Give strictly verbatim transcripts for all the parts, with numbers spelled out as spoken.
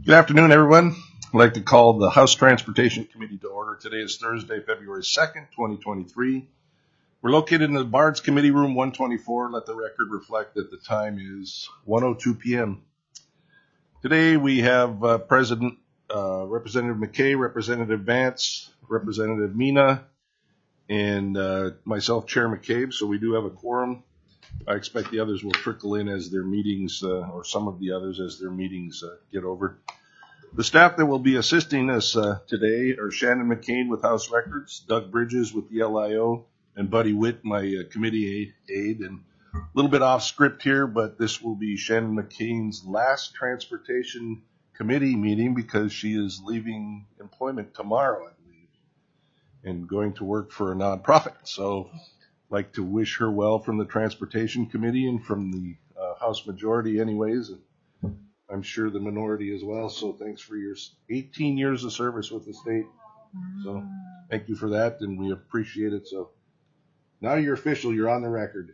Good afternoon, everyone. I'd like to call the House Transportation Committee to order. Today is Thursday, February second, twenty twenty-three. We're located in the Bards Committee Room one twenty-four. Let the record reflect that the time is one oh two p.m. Today we have uh, President uh, Representative McKay, Representative Vance, Representative Mina, and uh, myself, Chair McCabe. So we do have a quorum. I expect the others will trickle in as their meetings, uh, or some of the others as their meetings uh, get over. The staff that will be assisting us uh, today are Shannon McCain with House Records, Doug Bridges with the L I O, and Buddy Witt, my uh, committee aide. And a little bit off script here, but this will be Shannon McCain's last Transportation Committee meeting because she is leaving employment tomorrow, I believe, and going to work for a nonprofit. So I'd like to wish her well from the Transportation Committee and from the uh, House majority anyways. And I'm sure the minority as well. So thanks for your eighteen years of service with the state. So thank you for that, and we appreciate it. So now you're official. You're on the record.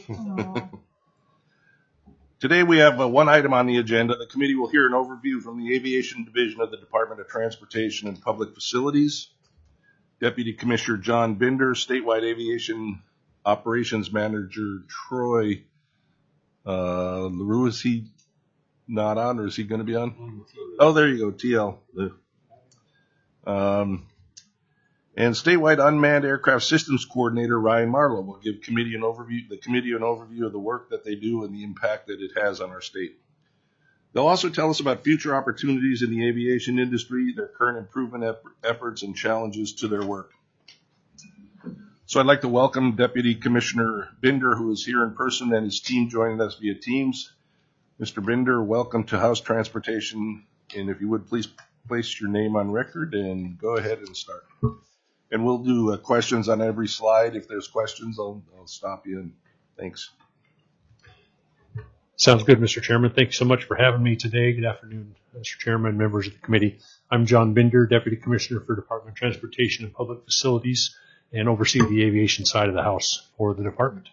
Today we have uh, one item on the agenda. The committee will hear an overview from the Aviation Division of the Department of Transportation and Public Facilities. Deputy Commissioner John Binder, Statewide Aviation Operations Manager Troy uh, LaRue, is he not on, or is he going to be on? Oh, there you go, T L. Um, and Statewide Unmanned Aircraft Systems Coordinator Ryan Marlowe will give committee an overview, the committee an overview of the work that they do and the impact that it has on our state. They'll also tell us about future opportunities in the aviation industry, their current improvement effort, efforts, and challenges to their work. So I'd like to welcome Deputy Commissioner Binder, who is here in person, and his team joining us via Teams. Mister Binder, welcome to House Transportation, and if you would please place your name on record and go ahead and start. And we'll do uh, questions on every slide. If there's questions, I'll, I'll stop you, and thanks. Sounds good, Mister Chairman. Thank you so much for having me today. Good afternoon, Mister Chairman, members of the committee. I'm John Binder, Deputy Commissioner for Department of Transportation and Public Facilities, and oversee the aviation side of the House for the department.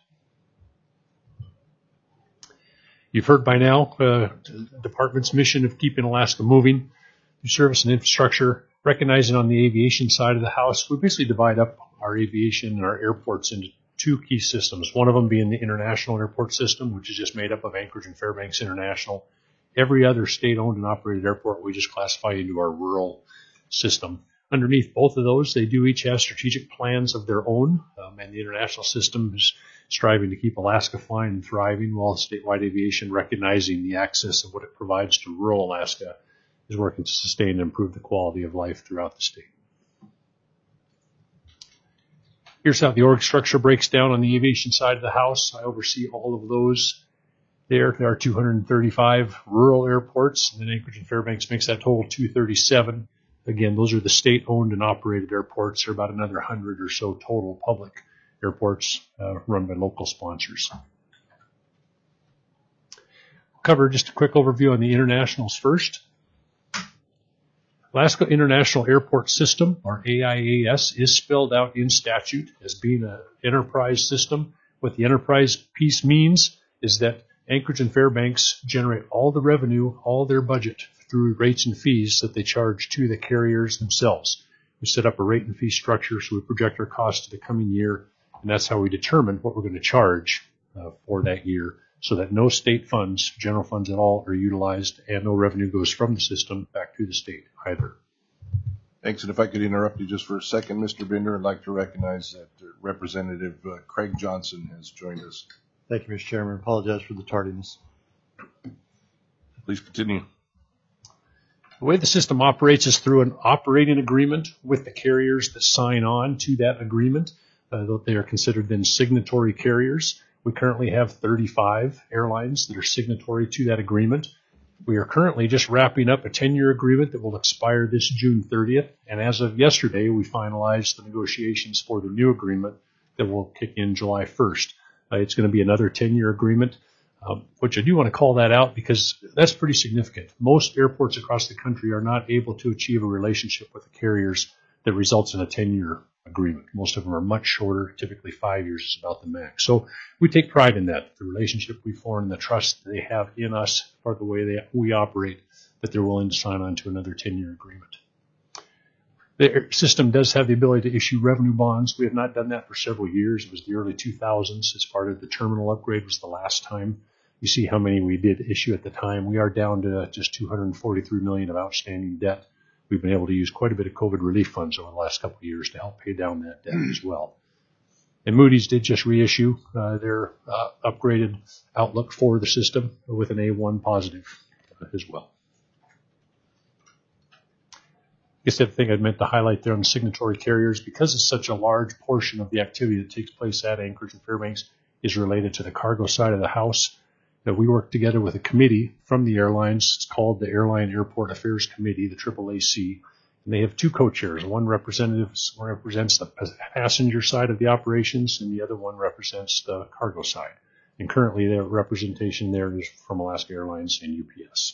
You've heard by now uh, the department's mission of keeping Alaska moving through service and infrastructure. Recognizing on the aviation side of the house, we basically divide up our aviation and our airports into two key systems. One of them being the international airport system, which is just made up of Anchorage and Fairbanks International. Every other state-owned and operated airport we just classify into our rural system. Underneath both of those, they do each have strategic plans of their own, um, and the international system is striving to keep Alaska flying and thriving, while statewide aviation, recognizing the access of what it provides to rural Alaska, is working to sustain and improve the quality of life throughout the state. Here's how the org structure breaks down on the aviation side of the house. I oversee all of those there. There are two hundred thirty-five rural airports, and then Anchorage and Fairbanks makes that total two hundred thirty-seven. Again, those are the state-owned and operated airports. There are about another one hundred or so total public airports uh, run by local sponsors. I'll cover just a quick overview on the internationals first. Alaska International Airport System, or A I A S, is spelled out in statute as being an enterprise system. What the enterprise piece means is that Anchorage and Fairbanks generate all the revenue, all their budget, through rates and fees that they charge to the carriers themselves. We set up a rate and fee structure, so we project our costs to the coming year, and that's how we determine what we're going to charge uh, for that year, so that no state funds, general funds at all, are utilized, and no revenue goes from the system back to the state either. Thanks. And if I could interrupt you just for a second, Mister Binder, I'd like to recognize that uh, Representative uh, Craig Johnson has joined us. Thank you, Mister Chairman. I apologize for the tardiness. Please continue. The way the system operates is through an operating agreement with the carriers that sign on to that agreement. Uh, they are considered then signatory carriers. We currently have thirty-five airlines that are signatory to that agreement. We are currently just wrapping up a ten-year agreement that will expire this June thirtieth. And as of yesterday, we finalized the negotiations for the new agreement that will kick in July first. Uh, it's going to be another ten-year agreement, um, which I do want to call that out because that's pretty significant. Most airports across the country are not able to achieve a relationship with the carriers that results in a ten-year agreement. Most of them are much shorter, typically five years is about the max. So we take pride in that, the relationship we form and the trust they have in us for the way they, we operate that they're willing to sign on to another ten-year agreement. The system does have the ability to issue revenue bonds. We have not done that for several years. It was the early two thousands as part of the terminal upgrade was the last time. You see how many we did issue at the time. We are down to just two hundred forty-three million dollars of outstanding debt. We've been able to use quite a bit of COVID relief funds over the last couple of years to help pay down that debt as well. And Moody's did just reissue uh, their uh, upgraded outlook for the system with an A one positive uh, as well. I guess the other thing I'd meant to highlight there on the signatory carriers, because it's such a large portion of the activity that takes place at Anchorage and Fairbanks is related to the cargo side of the house, that we work together with a committee from the airlines. It's called the Airline Airport Affairs Committee, the triple A C. And they have two co-chairs. One representative represents the passenger side of the operations, and the other one represents the cargo side. And currently, their representation there is from Alaska Airlines and U P S.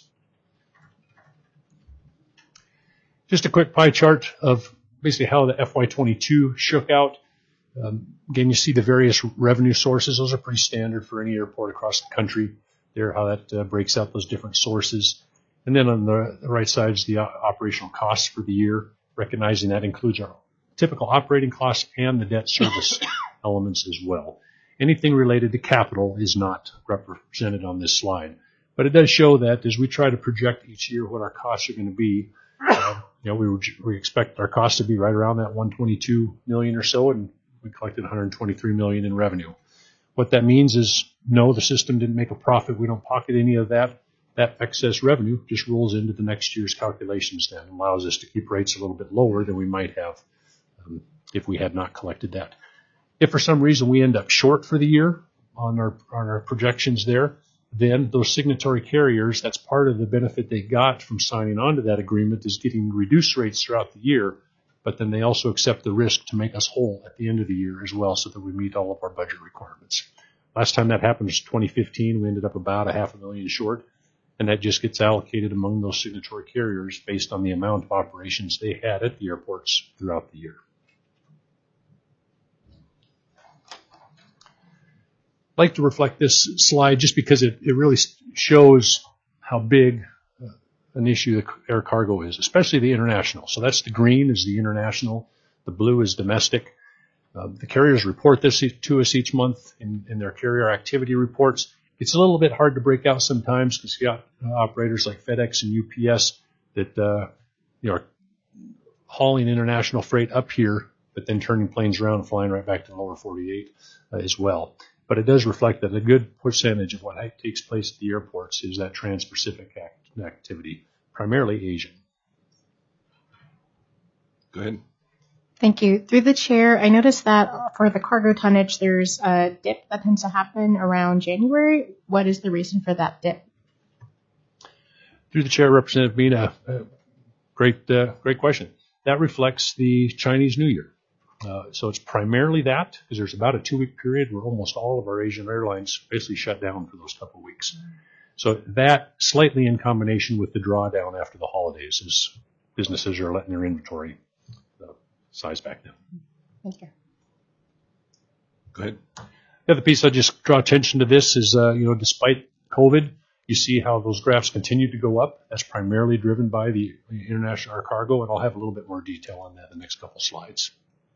Just a quick pie chart of basically how the F Y twenty-two shook out. Um, again, you see the various revenue sources. Those are pretty standard for any airport across the country. There, how that uh, breaks out those different sources. And then on the, the right side is the operational costs for the year, recognizing that includes our typical operating costs and the debt service elements as well. Anything related to capital is not represented on this slide. But it does show that as we try to project each year what our costs are going to be, uh, you know, we, would, we expect our costs to be right around that one hundred twenty-two million dollars or so, and we collected one hundred twenty-three million dollars in revenue. What that means is, no, the system didn't make a profit. We don't pocket any of that. That excess revenue just rolls into the next year's calculations then, allows us to keep rates a little bit lower than we might have um, if we had not collected that. If for some reason we end up short for the year on our, on our projections there, then those signatory carriers, that's part of the benefit they got from signing on to that agreement, is getting reduced rates throughout the year, but then they also accept the risk to make us whole at the end of the year as well so that we meet all of our budget requirements. Last time that happened was twenty fifteen. We ended up about a half a million short. And that just gets allocated among those signatory carriers based on the amount of operations they had at the airports throughout the year. I'd like to reflect this slide just because it, it really shows how big uh, an issue the air cargo is, especially the international. So that's the green is the international, the blue is domestic. Uh, the carriers report this to us each month in, in their carrier activity reports. It's a little bit hard to break out sometimes because you got uh, operators like FedEx and U P S that uh, you know, are hauling international freight up here, but then turning planes around and flying right back to the lower forty-eight uh, as well. But it does reflect that a good percentage of what takes place at the airports is that trans-Pacific act- activity, primarily Asian. Go ahead. Thank you. Through the chair, I noticed that for the cargo tonnage, there's a dip that tends to happen around January. What is the reason for that dip? Through the chair, Representative Mina, uh, great, uh, great question. That reflects the Chinese New Year. Uh, so it's primarily that, because there's about a two-week period where almost all of our Asian airlines basically shut down for those couple of weeks. So that slightly in combination with the drawdown after the holidays as businesses are letting their inventory size back down. Thank you. Go ahead. The other piece I just draw attention to this is, uh, you know, despite COVID, you see how those graphs continue to go up. That's primarily driven by the international air cargo, and I'll have a little bit more detail on that in the next couple slides.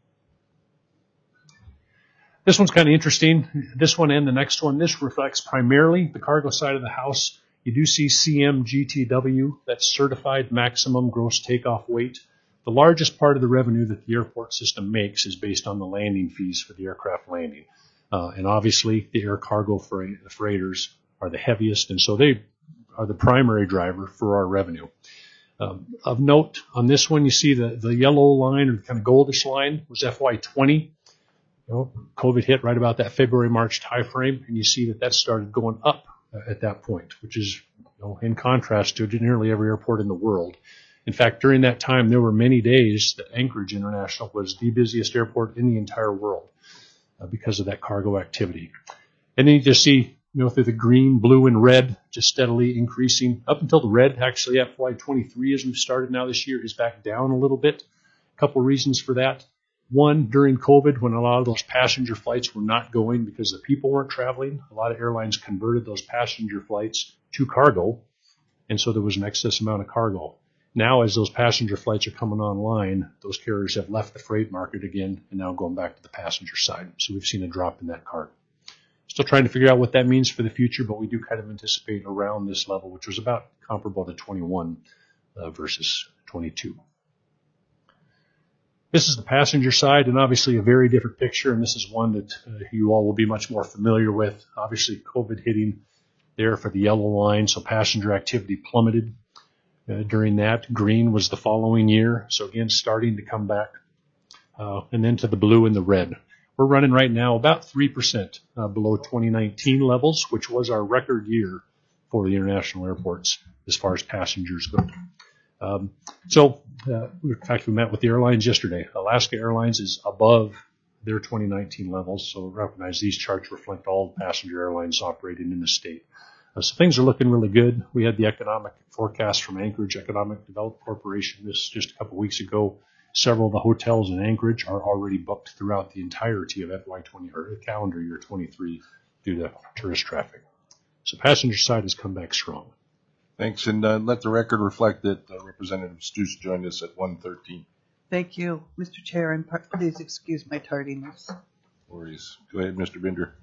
This one's kind of interesting. This one and the next one, this reflects primarily the cargo side of the house. You do see C M G T W, that's certified maximum gross takeoff weight. The largest part of the revenue that the airport system makes is based on the landing fees for the aircraft landing. Uh, and obviously, the air cargo freight, the freighters are the heaviest, and so they are the primary driver for our revenue. Um, of note, on this one, you see the, the yellow line, or the kind of goldish line, was F Y twenty. You know, COVID hit right about that February, March timeframe, and you see that that started going up uh, at that point, which is, you know, in contrast to nearly every airport in the world. In fact, during that time, there were many days that Anchorage International was the busiest airport in the entire world uh, because of that cargo activity. And then you just see, you know, through the green, blue, and red, just steadily increasing up until the red. Actually, F Y twenty-three, as we've started now this year, is back down a little bit. A couple reasons for that. One, during COVID, when a lot of those passenger flights were not going because the people weren't traveling, a lot of airlines converted those passenger flights to cargo. and so there was an excess amount of cargo. Now, as those passenger flights are coming online, those carriers have left the freight market again and now going back to the passenger side. So we've seen a drop in that cargo. Still trying to figure out what that means for the future, but we do kind of anticipate around this level, which was about comparable to twenty-one uh, versus twenty-two. This is the passenger side, and obviously a very different picture, and this is one that uh, you all will be much more familiar with. Obviously, COVID hitting there for the yellow line, so passenger activity plummeted uh, during that. Green was the following year, so again, starting to come back, uh, and then to the blue and the red. We're running right now about three percent uh, below twenty nineteen levels, which was our record year for the international airports as far as passengers go. Um, so, uh, in fact, we met with the airlines yesterday. Alaska Airlines is above their twenty nineteen levels, so recognize these charts reflect all passenger airlines operating in the state. Uh, so things are looking really good. We had the economic forecast from Anchorage Economic Development Corporation this just a couple weeks ago. Several of the hotels in Anchorage are already booked throughout the entirety of F Y twenty or calendar year twenty-three due to tourist traffic. So passenger side has come back strong. Thanks, and uh, let the record reflect that uh, Representative Stoops joined us at one thirteen. Thank you, Mister Chair, and par- please excuse my tardiness. No worries. Go ahead, Mister Binder.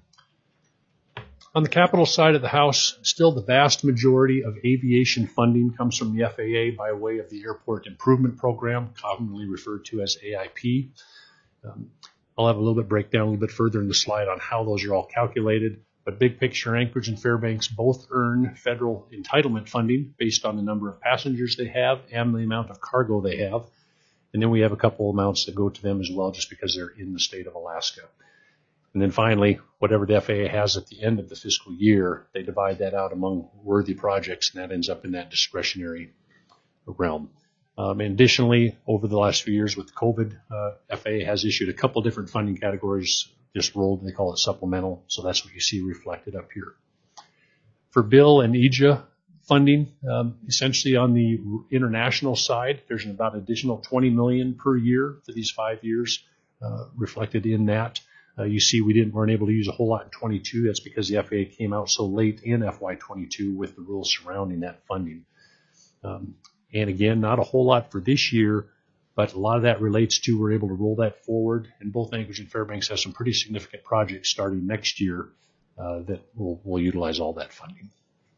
On the capital side of the House, still the vast majority of aviation funding comes from the F A A by way of the Airport Improvement Program, commonly referred to as A I P. Um, I'll have a little bit breakdown a little bit further in the slide on how those are all calculated. But big picture, Anchorage and Fairbanks both earn federal entitlement funding based on the number of passengers they have and the amount of cargo they have. And then we have a couple amounts that go to them as well just because they're in the state of Alaska. And then finally, whatever the F A A has at the end of the fiscal year, they divide that out among worthy projects, and that ends up in that discretionary realm. Um, and additionally, over the last few years with COVID, uh, F A A has issued a couple different funding categories just rolled. They call it supplemental, so that's what you see reflected up here. For Bill and E J A funding, um, essentially on the international side, there's about an additional twenty million dollars per year for these five years uh, reflected in that. Uh, you see we didn't weren't able to use a whole lot in twenty-two. That's because the F A A came out so late in F Y twenty-two with the rules surrounding that funding. Um, and again, not a whole lot for this year, but a lot of that relates to we're able to roll that forward. And both Anchorage and Fairbanks have some pretty significant projects starting next year uh, that will will utilize all that funding.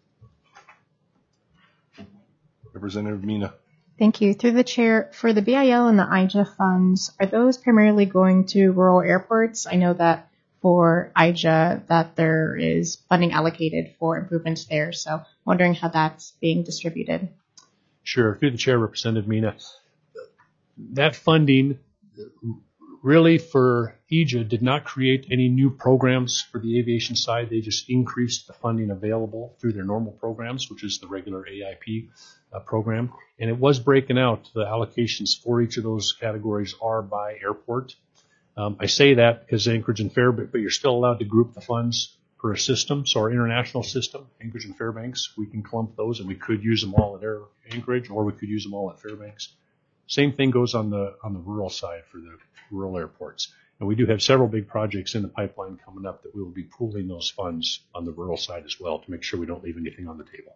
Representative Mina. Thank you. Through the chair, for the B I L and the I J A funds, are those primarily going to rural airports? I know that for I J A that there is funding allocated for improvements there, so wondering how that's being distributed. Sure. Through the chair, Representative Mina. That funding really for E J A did not create any new programs for the aviation side. They just increased the funding available through their normal programs, which is the regular A I P uh, program. And it was breaking out. The allocations for each of those categories are by airport. Um, I say that because Anchorage and Fairbanks, but you're still allowed to group the funds for a system. So our international system, Anchorage and Fairbanks, we can clump those, and we could use them all at Air Anchorage, or we could use them all at Fairbanks. Same thing goes on the on the rural side for the rural airports. And we do have several big projects in the pipeline coming up that we will be pooling those funds on the rural side as well to make sure we don't leave anything on the table.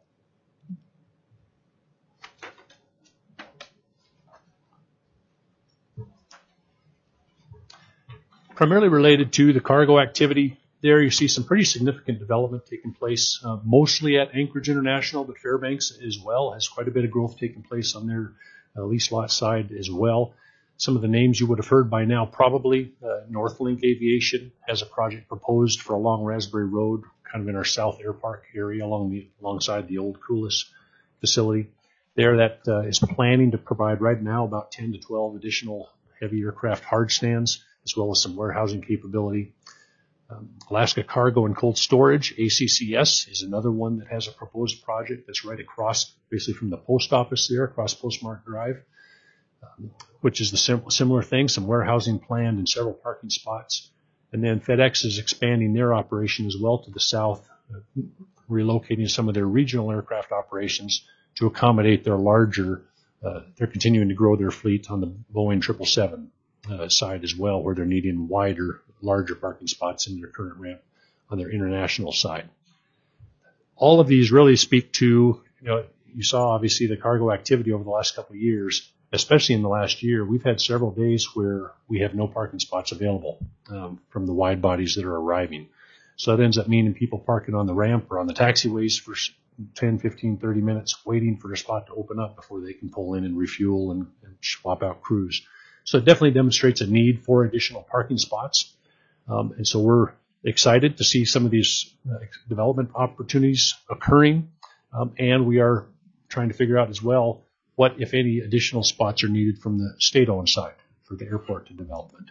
Primarily related to the cargo activity, there you see some pretty significant development taking place, uh, mostly at Anchorage International, but Fairbanks as well has quite a bit of growth taking place on their uh, lease lot side as well. Some of the names you would have heard by now probably. Uh, Northlink Aviation has a project proposed for along Raspberry Road, kind of in our South Air Park area along the alongside the old Coolis facility. There that uh, is planning to provide right now about ten to twelve additional heavy aircraft hard stands, as well as some warehousing capability. Um, Alaska Cargo and Cold Storage, A C C S, is another one that has a proposed project that's right across, basically from the post office there, across Postmark Drive, um, which is the sim- similar thing, some warehousing planned and several parking spots. And then FedEx is expanding their operation as well to the south, uh, relocating some of their regional aircraft operations to accommodate their larger, uh, they're continuing to grow their fleet on the Boeing triple seven uh, side as well, where they're needing wider, larger parking spots in their current ramp on their international side. All of these really speak to, you know, you saw obviously the cargo activity over the last couple of years, especially in the last year. We've had several days where we have no parking spots available um, from the wide bodies that are arriving. So that ends up meaning people parking on the ramp or on the taxiways for ten, fifteen, thirty minutes, waiting for a spot to open up before they can pull in and refuel and, and swap out crews. So it definitely demonstrates a need for additional parking spots. Um, and so we're excited to see some of these uh, development opportunities occurring. Um, and we are trying to figure out as well what, if any, additional spots are needed from the state-owned side for the airport to development.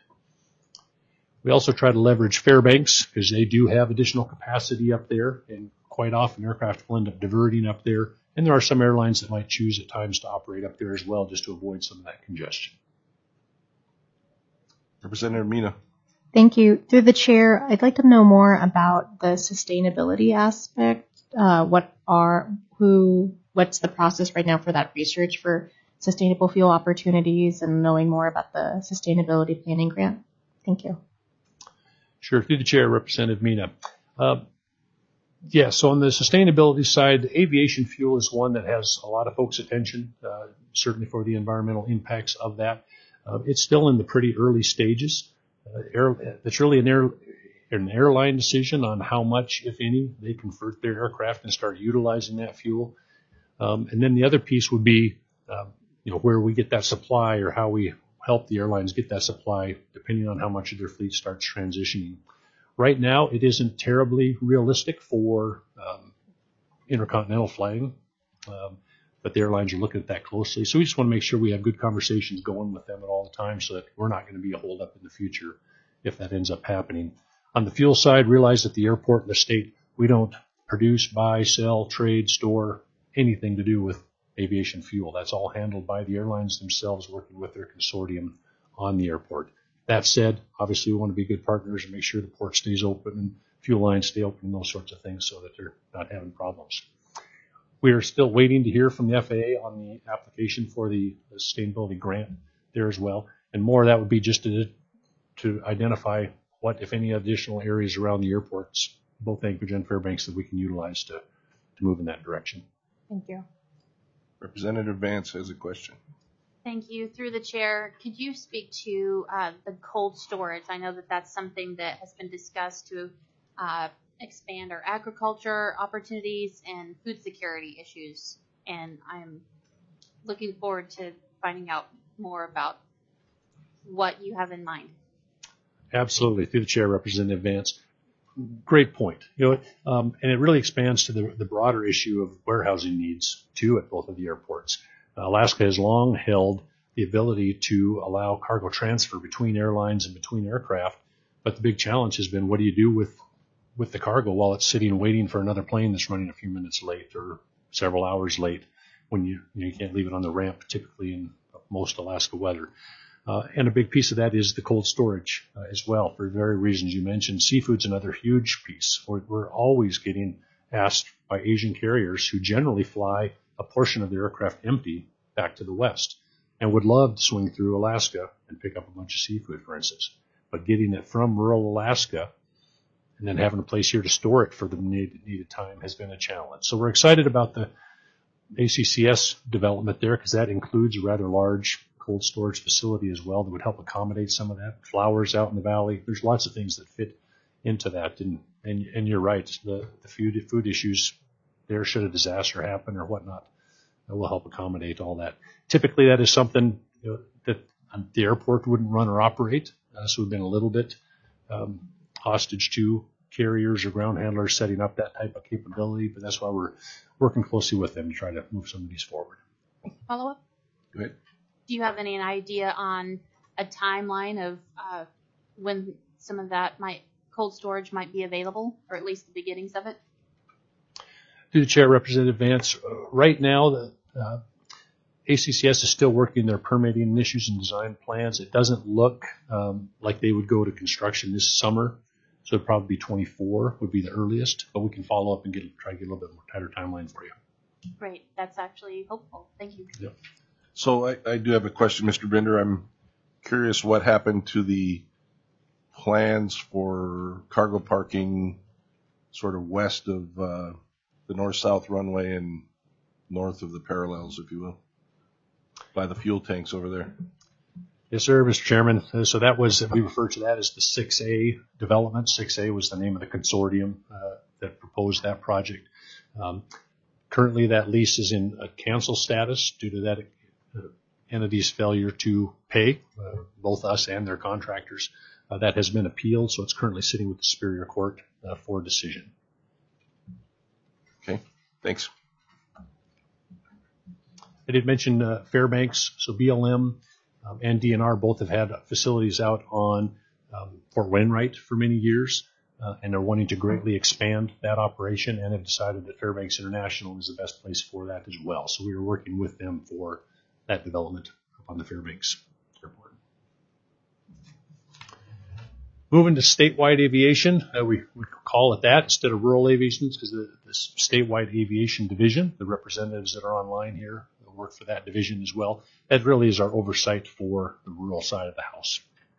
We also try to leverage Fairbanks because they do have additional capacity up there, and quite often aircraft will end up diverting up there. And there are some airlines that might choose at times to operate up there as well just to avoid some of that congestion. Representative Mina. Thank you. Through the chair, I'd like to know more about the sustainability aspect. Uh, what are, who, what's the process right now for that research for sustainable fuel opportunities and knowing more about the sustainability planning grant? Thank you. Sure. Through the chair, Representative Mina. Uh, yeah, so on the sustainability side, aviation fuel is one that has a lot of folks' attention, uh, certainly for the environmental impacts of that. Uh, it's still in the pretty early stages. Uh, air, it's really an, air, an airline decision on how much, if any, they convert their aircraft and start utilizing that fuel. Um, and then the other piece would be, uh, you know, where we get that supply or how we help the airlines get that supply, depending on how much of their fleet starts transitioning. Right now, it isn't terribly realistic for um, intercontinental flying. Um, But the airlines are looking at that closely. So we just want to make sure we have good conversations going with them at all the time so that we're not going to be a holdup in the future if that ends up happening. On the fuel side, realize that the airport and the state, we don't produce, buy, sell, trade, store, anything to do with aviation fuel. That's all handled by the airlines themselves working with their consortium on the airport. That said, obviously we want to be good partners and make sure the port stays open and fuel lines stay open and those sorts of things so that they're not having problems. We are still waiting to hear from the F A A on the application for the sustainability grant there as well. And more of that would be just to, to identify what, if any, additional areas around the airports, both Anchorage and Fairbanks, that we can utilize to, to move in that direction. Thank you. Representative Vance has a question. Thank you. Through the chair, could you speak to uh, the cold storage? I know that that's something that has been discussed to uh, expand our agriculture opportunities and food security issues. And I'm looking forward to finding out more about what you have in mind. Absolutely. Through the chair, Representative Vance. Great point. You know, um, and it really expands to the, the broader issue of warehousing needs too at both of the airports. Uh, Alaska has long held the ability to allow cargo transfer between airlines and between aircraft, but the big challenge has been what do you do with with the cargo while it's sitting waiting for another plane that's running a few minutes late or several hours late when you you, know, you can't leave it on the ramp typically in most Alaska weather. Uh, and a big piece of that is the cold storage uh, as well for the very reasons you mentioned. Seafood's another huge piece. We're, we're always getting asked by Asian carriers who generally fly a portion of their aircraft empty back to the west and would love to swing through Alaska and pick up a bunch of seafood, for instance. But getting it from rural Alaska and then having a place here to store it for the needed, needed time has been a challenge. So we're excited about the A C C S development there because that includes a rather large cold storage facility as well that would help accommodate some of that. Flowers out in the valley. There's lots of things that fit into that. And and, and you're right. The, the food, food issues there should a disaster happen or whatnot. That will help accommodate all that. Typically, that is something you know, that the airport wouldn't run or operate. Uh, so we've been a little bit um, hostage to carriers or ground handlers setting up that type of capability. But that's why we're working closely with them to try to move some of these forward. Follow up? Go ahead. Do you have any idea on a timeline of uh, when some of that might cold storage might be available, or at least the beginnings of it? Through the chair, Representative Vance, uh, right now the uh, A C C S is still working their permitting issues and design plans. It doesn't look um, like they would go to construction this summer, so it'd probably be twenty-four would be the earliest, but we can follow up and get try to get a little bit more tighter timeline for you. Great. That's actually hopeful. Thank you. Yep. So I, I do have a question, Mister Bender. I'm curious what happened to the plans for cargo parking sort of west of uh, the north-south runway and north of the parallels, if you will, by the fuel tanks over there. Yes, sir, Mister Chairman. Uh, So that was, we refer to that as the six A development. six A was the name of the consortium uh, that proposed that project. Um, currently, that lease is in a cancel status due to that uh, entity's failure to pay, uh, both us and their contractors. Uh, that has been appealed, so it's currently sitting with the Superior Court uh, for decision. Okay, thanks. I did mention uh, Fairbanks, so B L M um, and D N R both have had facilities out on um, Fort Wainwright for many years, uh, and are wanting to greatly expand that operation, and have decided that Fairbanks International is the best place for that as well. So we are working with them for that development on the Fairbanks Airport. Moving to statewide aviation, uh, we, we call it that instead of rural aviation because the, the statewide aviation division, the representatives that are online here work for that division as well. That really is our oversight for the rural side of the house.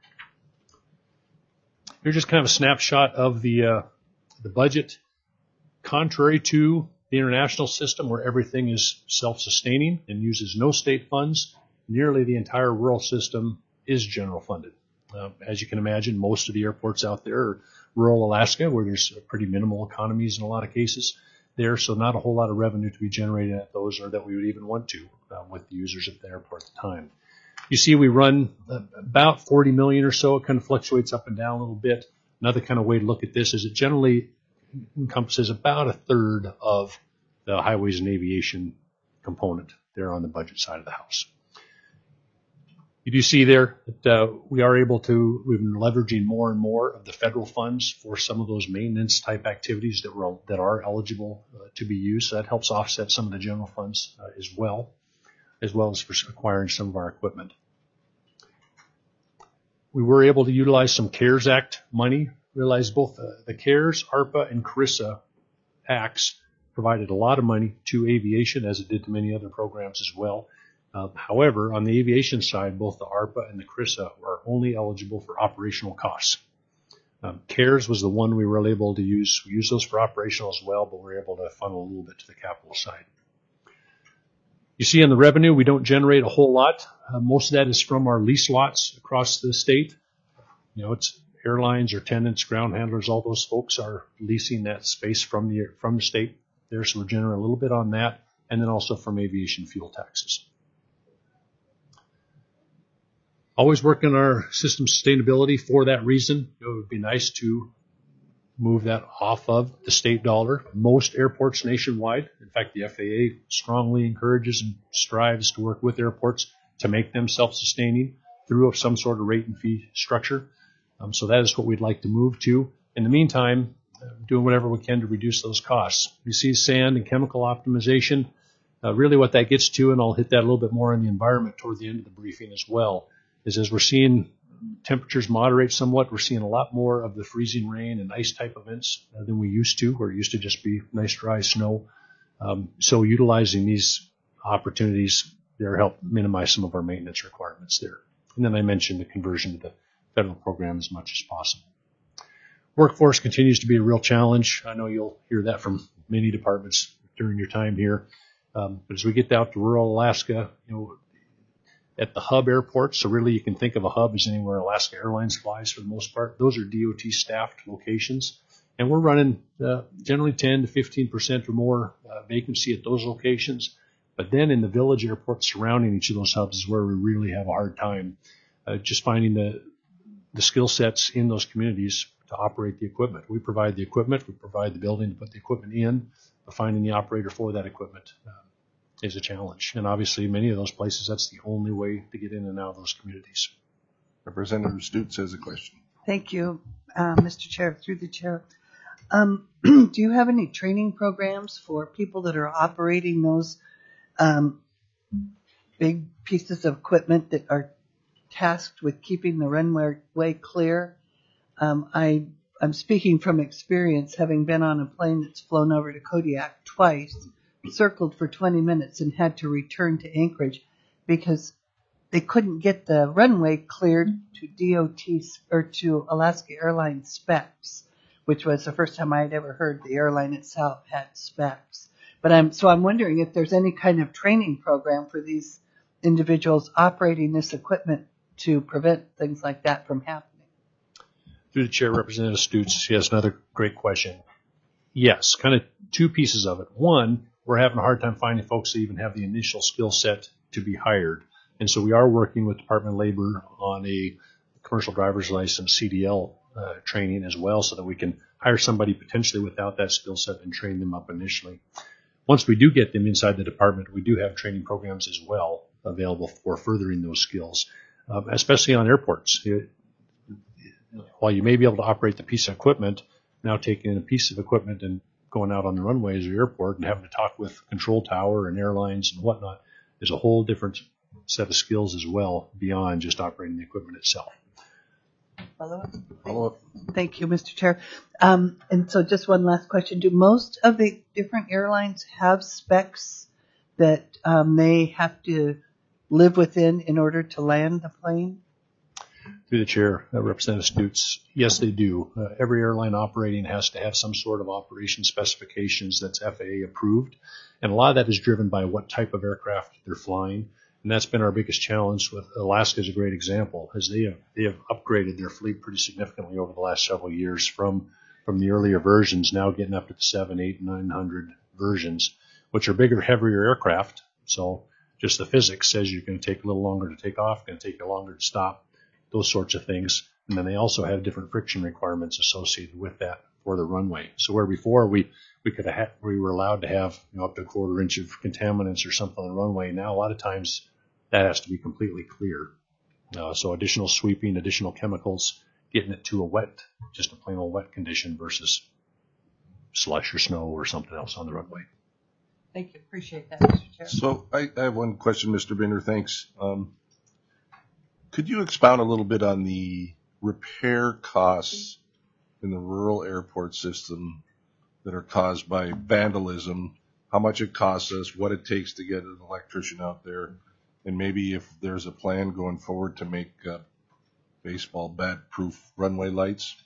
Here's just kind of a snapshot of the uh, the budget. Contrary to the international system where everything is self-sustaining and uses no state funds, nearly the entire rural system is general funded. Uh, as you can imagine, most of the airports out there are rural Alaska, where there's pretty minimal economies in a lot of cases there, so not a whole lot of revenue to be generated at those, or that we would even want to uh, with the users at the airport at the time. You see we run uh, about forty million or so. It kind of fluctuates up and down a little bit. Another kind of way to look at this is it generally encompasses about a third of the highways and aviation component there on the budget side of the house. You do see there that uh, we are able to, we've been leveraging more and more of the federal funds for some of those maintenance type activities that were, that are eligible uh, to be used. So that helps offset some of the general funds uh, as well, as well as for acquiring some of our equipment. We were able to utilize some CARES Act money. Realize both uh, the CARES, ARPA, and CRISA acts provided a lot of money to aviation, as it did to many other programs as well. Uh, however, on the aviation side, both the ARPA and the CRISA are only eligible for operational costs. Um, CARES was the one we were able to use. We use those for operational as well, but we're able to funnel a little bit to the capital side. You see on the revenue, we don't generate a whole lot. Uh, most of that is from our lease lots across the state. You know, it's airlines or tenants, ground handlers, all those folks are leasing that space from the from the state there, so we're generating a little bit on that, and then also from aviation fuel taxes. Always working on our system sustainability for that reason. It would be nice to move that off of the state dollar. Most airports nationwide, in fact, the F A A strongly encourages and strives to work with airports to make them self-sustaining through some sort of rate and fee structure. Um, so that is what we'd like to move to. In the meantime, uh, doing whatever we can to reduce those costs. You see sand and chemical optimization. Uh, really what that gets to, and I'll hit that a little bit more on the environment toward the end of the briefing as well, is as we're seeing temperatures moderate somewhat, we're seeing a lot more of the freezing rain and ice type events uh, than we used to, where it used to just be nice dry snow. Um, so utilizing these opportunities there help minimize some of our maintenance requirements there. And then I mentioned the conversion to the federal program as much as possible. Workforce continues to be a real challenge. I know you'll hear that from many departments during your time here. Um, but as we get out to rural Alaska, you know, at the hub airports, so really you can think of a hub as anywhere Alaska Airlines flies for the most part. Those are D O T staffed locations. And we're running uh, generally ten to fifteen percent or more uh, vacancy at those locations. But then in the village airports surrounding each of those hubs is where we really have a hard time uh, just finding the, the skill sets in those communities to operate the equipment. We provide the equipment, we provide the building to put the equipment in, but finding the operator for that equipment uh, is a challenge. And obviously, many of those places, that's the only way to get in and out of those communities. Representative Stutes has a question. Thank you, uh, Mister Chair, through the chair. Um, do you have any training programs for people that are operating those um, big pieces of equipment that are tasked with keeping the runway clear? Um, I, I'm speaking from experience, having been on a plane that's flown over to Kodiak twice, circled for twenty minutes and had to return to Anchorage because they couldn't get the runway cleared to D O T or to Alaska Airlines specs, which was the first time I had ever heard the airline itself had specs. But I'm so I'm wondering if there's any kind of training program for these individuals operating this equipment to prevent things like that from happening. Through the chair, Representative Stutes, yes, another great question. Yes, kind of two pieces of it. One, we're having a hard time finding folks that even have the initial skill set to be hired. And so we are working with Department of Labor on a commercial driver's license C D L uh, training as well, so that we can hire somebody potentially without that skill set and train them up initially. Once we do get them inside the department, we do have training programs as well available for furthering those skills, um, especially on airports. It, while you may be able to operate the piece of equipment, now taking a piece of equipment and going out on the runways or airport and having to talk with control tower and airlines and whatnot is a whole different set of skills as well beyond just operating the equipment itself. Follow up? Follow up. Thank you, Mister Chair. Um, and so just one last question. Do most of the different airlines have specs that um, they have to live within in order to land the plane? Through the chair, uh, Representative Stutes, yes, they do. Uh, every airline operating has to have some sort of operation specifications that's F A A approved. And a lot of that is driven by what type of aircraft they're flying. And that's been our biggest challenge with Alaska is a great example, as they have, they have upgraded their fleet pretty significantly over the last several years from, from the earlier versions, now getting up to the seven, eight, nine hundred versions, which are bigger, heavier aircraft. So just the physics says you're going to take a little longer to take off, going to take you longer to stop, those sorts of things. And then they also have different friction requirements associated with that for the runway. So where before we, we could have, we were allowed to have, you know, up to a quarter inch of contaminants or something on the runway. Now a lot of times that has to be completely clear. Uh, so additional sweeping, additional chemicals, getting it to a wet, just a plain old wet condition versus slush or snow or something else on the runway. Thank you. Appreciate that, Mister Chair. So I, I have one question, Mister Binder. Thanks. Um, could you expound a little bit on the repair costs in the rural airport system that are caused by vandalism, how much it costs us, what it takes to get an electrician out there, and maybe if there's a plan going forward to make uh, baseball bat-proof runway lights?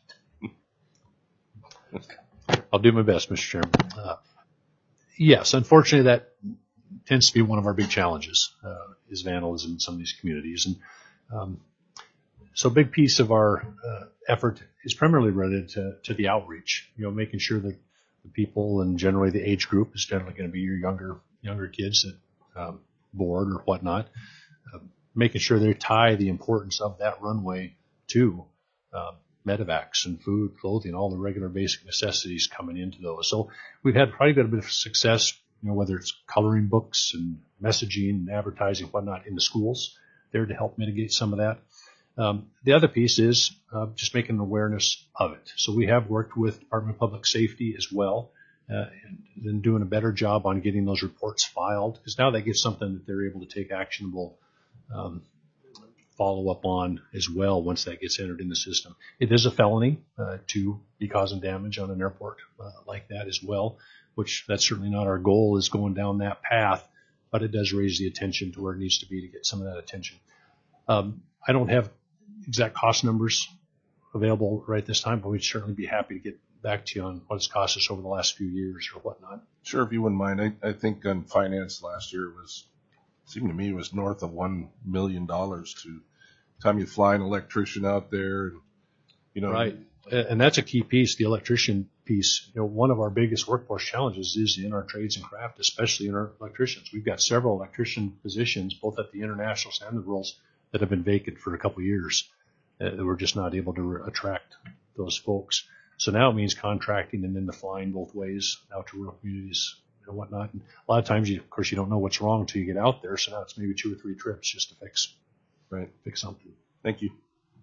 I'll do my best, Mister Chairman. Uh, yes, unfortunately, that tends to be one of our big challenges, uh, is vandalism in some of these communities. And um, so a big piece of our uh, effort is primarily related to, to the outreach, you know, making sure that the people and generally the age group is generally going to be your younger younger kids that um, board or whatnot, uh, making sure they tie the importance of that runway to uh, medevacs and food, clothing, all the regular basic necessities coming into those. So we've had probably got a bit of success, you know, whether it's coloring books and messaging and advertising, whatnot, in the schools there to help mitigate some of that. Um, the other piece is uh, just making an awareness of it. So we have worked with Department of Public Safety as well, uh, and then doing a better job on getting those reports filed, because now that gives something that they're able to take actionable um, follow up on as well once that gets entered in the system. It is a felony uh, to be causing damage on an airport uh, like that as well, which that's certainly not our goal, is going down that path, but it does raise the attention to where it needs to be to get some of that attention. Um, I don't have exact cost numbers available right this time, but we'd certainly be happy to get back to you on what it's cost us over the last few years or whatnot. Sure, if you wouldn't mind. I, I think on finance last year was, it seemed to me it was north of one million dollars to time you fly an electrician out there. And, you know, right. And that's a key piece, the electrician piece. You know, one of our biggest workforce challenges is in our trades and craft, especially in our electricians. We've got several electrician positions, both at the internationals and the rurals, that have been vacant for a couple of years. Uh, that we're just not able to re- attract those folks. So now it means contracting and then the flying both ways out to rural communities and whatnot. And a lot of times, you, of course, you don't know what's wrong until you get out there. So now it's maybe two or three trips just to fix, right, fix something. Thank you.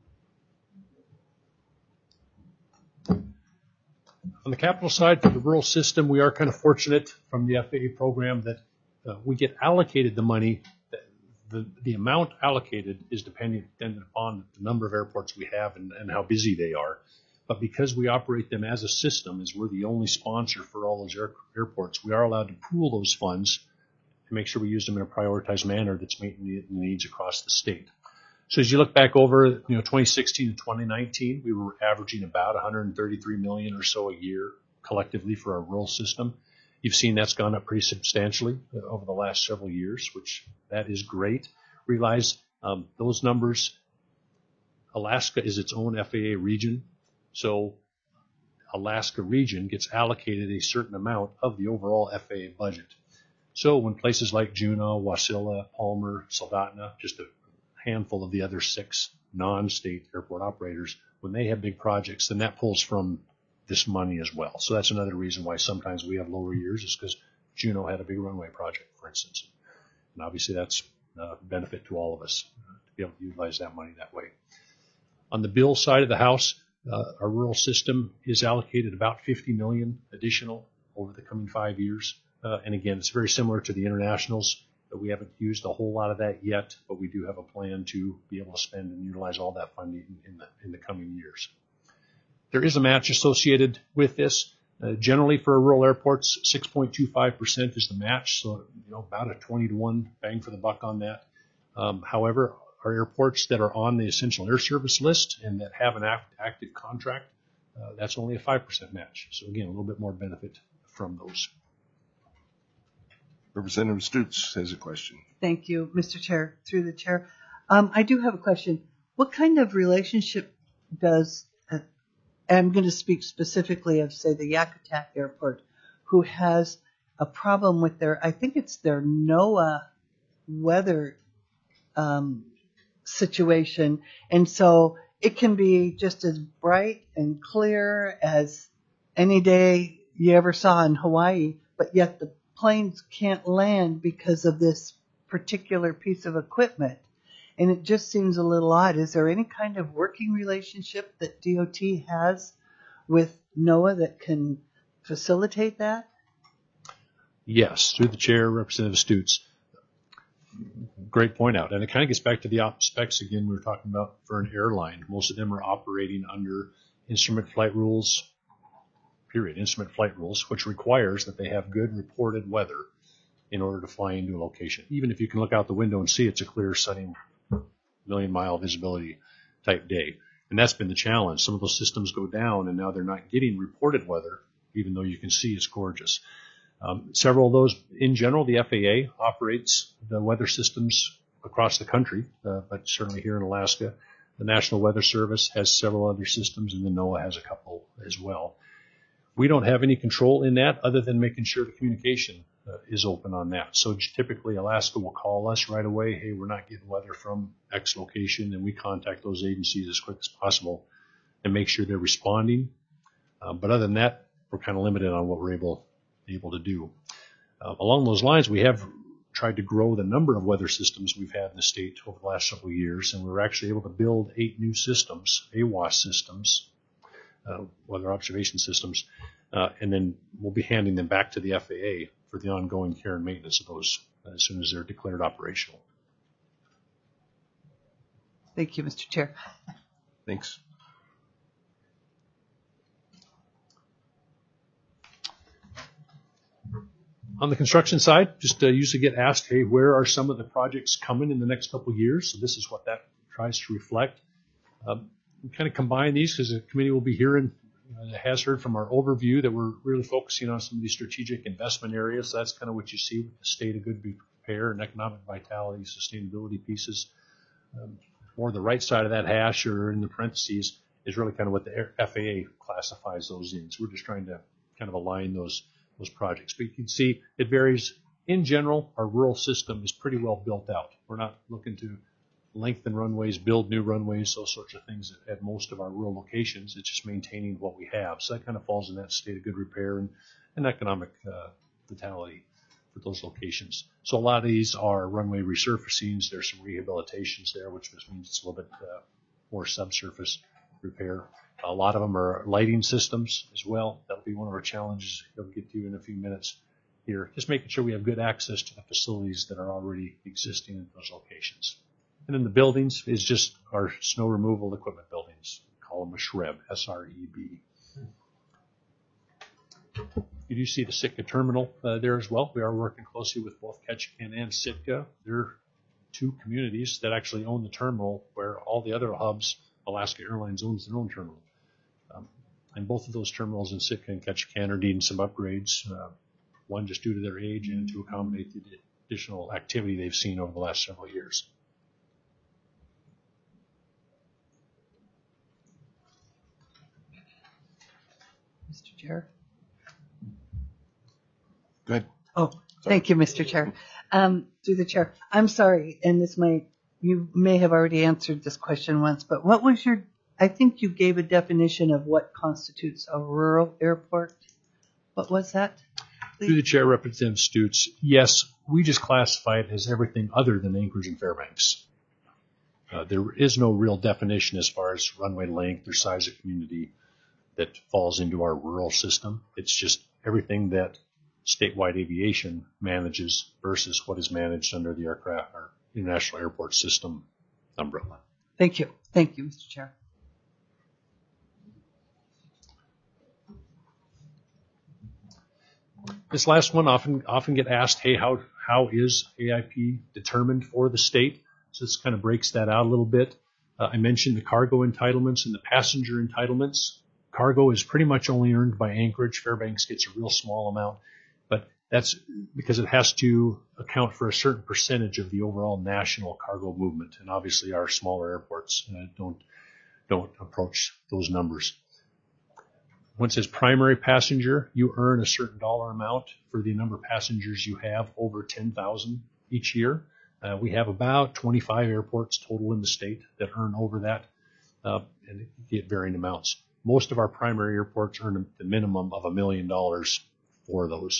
On the capital side, for the rural system, we are kind of fortunate from the F A A program that uh, we get allocated the money. The, the amount allocated is dependent, dependent upon the number of airports we have and, and how busy they are. But because we operate them as a system, as we're the only sponsor for all those air, airports, we are allowed to pool those funds to make sure we use them in a prioritized manner that's meeting the needs across the state. So as you look back over, you know, twenty sixteen to twenty nineteen, we were averaging about one hundred thirty-three million dollars or so a year collectively for our rural system. You've seen that's gone up pretty substantially over the last several years, which that is great. Realize um, those numbers, Alaska is its own F A A region, so Alaska region gets allocated a certain amount of the overall F A A budget. So when places like Juneau, Wasilla, Palmer, Soldotna, just a handful of the other six non-state airport operators, when they have big projects, then that pulls from this money as well. So that's another reason why sometimes we have lower years, is because Juneau had a big runway project, for instance. And obviously that's a benefit to all of us uh, to be able to utilize that money that way. On the bill side of the house, uh, our rural system is allocated about fifty million dollars additional over the coming five years. Uh, and again, it's very similar to the internationals. But we haven't used a whole lot of that yet, but we do have a plan to be able to spend and utilize all that funding in the, in the coming years. There is a match associated with this. Uh, generally for rural airports, six point two five percent is the match, so you know about a twenty to one bang for the buck on that. Um, however, our airports that are on the Essential Air Service list and that have an act, active contract, uh, that's only a five percent match. So again, a little bit more benefit from those. Representative Stutes has a question. Thank you, Mister Chair, through the chair. Um, I do have a question. What kind of relationship does, uh, and I'm going to speak specifically of, say, the Yakutat Airport, who has a problem with their, I think it's their NOAA weather um, situation. And so it can be just as bright and clear as any day you ever saw in Hawaii, but yet the planes can't land because of this particular piece of equipment. And it just seems a little odd. Is there any kind of working relationship that D O T has with NOAA that can facilitate that? Yes, through the chair, Representative Stutes. Great point out. And it kind of gets back to the op specs again we were talking about for an airline. Most of them are operating under instrument flight rules, period, instrument flight rules, which requires that they have good reported weather in order to fly into a location. Even if you can look out the window and see it's a clear, sunny, million mile visibility type day. And that's been the challenge. Some of those systems go down and now they're not getting reported weather, even though you can see it's gorgeous. Um, several of those, in general, the F A A operates the weather systems across the country, uh, but certainly here in Alaska. The National Weather Service has several other systems, and the NOAA has a couple as well. We don't have any control in that other than making sure the communication uh, is open on that. So typically Alaska will call us right away, hey, we're not getting weather from X location, and we contact those agencies as quick as possible and make sure they're responding. Uh, but other than that, we're kind of limited on what we're able, able to do. Uh, along those lines, we have tried to grow the number of weather systems we've had in the state over the last several years, and we were actually able to build eight new systems, A W O S systems, Uh, weather observation systems, uh, and then we'll be handing them back to the F A A for the ongoing care and maintenance of those as soon as they're declared operational. Thank you, Mister Chair. Thanks. On the construction side, just uh, usually get asked, hey, where are some of the projects coming in the next couple of years? So this is what that tries to reflect. Um, we kind of combine these because the committee will be hearing, uh, has heard from our overview that we're really focusing on some of these strategic investment areas. So that's kind of what you see with the state of good repair and economic vitality, sustainability pieces. Um, more the right side of that hash or in the parentheses is really kind of what the F A A classifies those in. So we're just trying to kind of align those those projects. But you can see it varies. In general, our rural system is pretty well built out. We're not looking to lengthen runways, build new runways, those sorts of things at, at most of our rural locations. It's just maintaining what we have. So that kind of falls in that state of good repair and, and economic uh, vitality for those locations. So a lot of these are runway resurfacings. There's some rehabilitations there, which just means it's a little bit uh, more subsurface repair. A lot of them are lighting systems as well. That'll be one of our challenges we'll get to in a few minutes here. Just making sure we have good access to the facilities that are already existing in those locations. And then the buildings is just our snow removal equipment buildings. We call them a SREB, S R E B. You do see the Sitka terminal uh, there as well. We are working closely with both Ketchikan and Sitka. They're two communities that actually own the terminal where all the other hubs, Alaska Airlines owns their own terminal. Um, and both of those terminals in Sitka and Ketchikan are needing some upgrades. Uh, one, just due to their age, and to accommodate the additional activity they've seen over the last several years. Mister Chair. Go ahead. Oh, thank you, Mister Chair. Um, through the chair. I'm sorry, and this might, you may have already answered this question once, but what was your, I think you gave a definition of what constitutes a rural airport. What was that? Please? Through the chair, Representative Stutes, yes, we just classify it as everything other than Anchorage and Fairbanks. Uh, there is no real definition as far as runway length or size of community that falls into our rural system. It's just everything that statewide aviation manages versus what is managed under the aircraft or international airport system umbrella. Thank you. Thank you, Mister Chair. This last one often often get asked, hey, how how is A I P determined for the state? So this kind of breaks that out a little bit. Uh, I mentioned the cargo entitlements and the passenger entitlements. Cargo is pretty much only earned by Anchorage. Fairbanks gets a real small amount, but that's because it has to account for a certain percentage of the overall national cargo movement. And obviously our smaller airports uh, don't don't approach those numbers. When it says primary passenger, you earn a certain dollar amount for the number of passengers you have over ten thousand each year. Uh, we have about twenty-five airports total in the state that earn over that, uh, and get varying amounts. Most of our primary airports earn the minimum of a million dollars for those.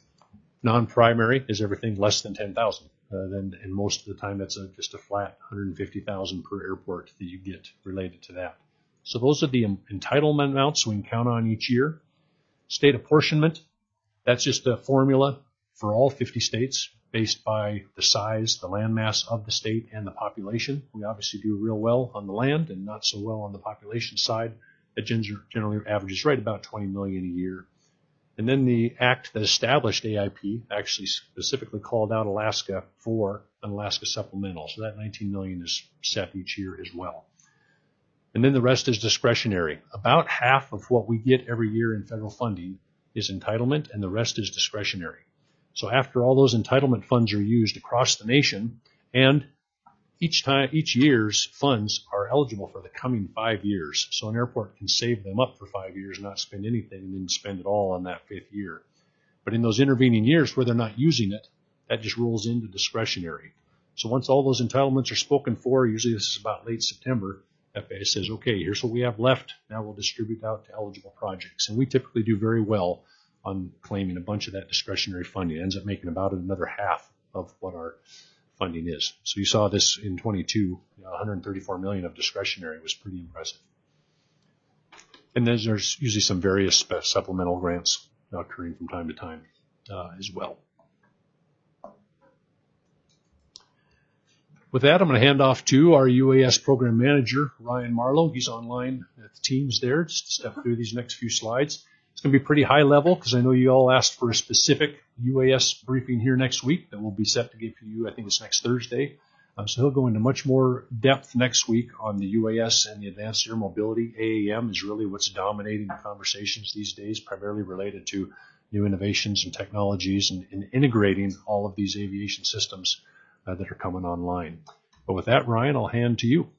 Non-primary is everything less than ten thousand. Uh, then, and most of the time that's a, just a flat one hundred fifty thousand per airport that you get related to that. So those are the entitlement amounts we can count on each year. State apportionment, that's just a formula for all fifty states based by the size, the landmass of the state, and the population. We obviously do real well on the land and not so well on the population side. That generally averages right about twenty million a year. And then the act that established A I P actually specifically called out Alaska for an Alaska supplemental. So that nineteen million is set each year as well. And then the rest is discretionary. About half of what we get every year in federal funding is entitlement, and the rest is discretionary. So after all those entitlement funds are used across the nation, and each time, each year's funds are eligible for the coming five years. So an airport can save them up for five years, not spend anything, and then spend it all on that fifth year. But in those intervening years where they're not using it, that just rolls into discretionary. So once all those entitlements are spoken for, usually this is about late September, F A A says, okay, here's what we have left. Now we'll distribute out to eligible projects. And we typically do very well on claiming a bunch of that discretionary funding. It ends up making about another half of what our funding is. So you saw this in twenty-two, you know, one hundred thirty-four million of discretionary was pretty impressive. And then there's usually some various supplemental grants occurring from time to time uh, as well. With that, I'm going to hand off to our U A S program manager, Ryan Marlowe. He's online at the Teams there, just to step through these next few slides. It's going to be pretty high level because I know you all asked for a specific U A S briefing here next week that will be set to give to you, I think it's next Thursday. Um, so he'll go into much more depth next week on the U A S and the advanced air mobility. A A M is really what's dominating the conversations these days, primarily related to new innovations and technologies and, and integrating all of these aviation systems Uh, that are coming online. But with that, Ryan, I'll hand to you.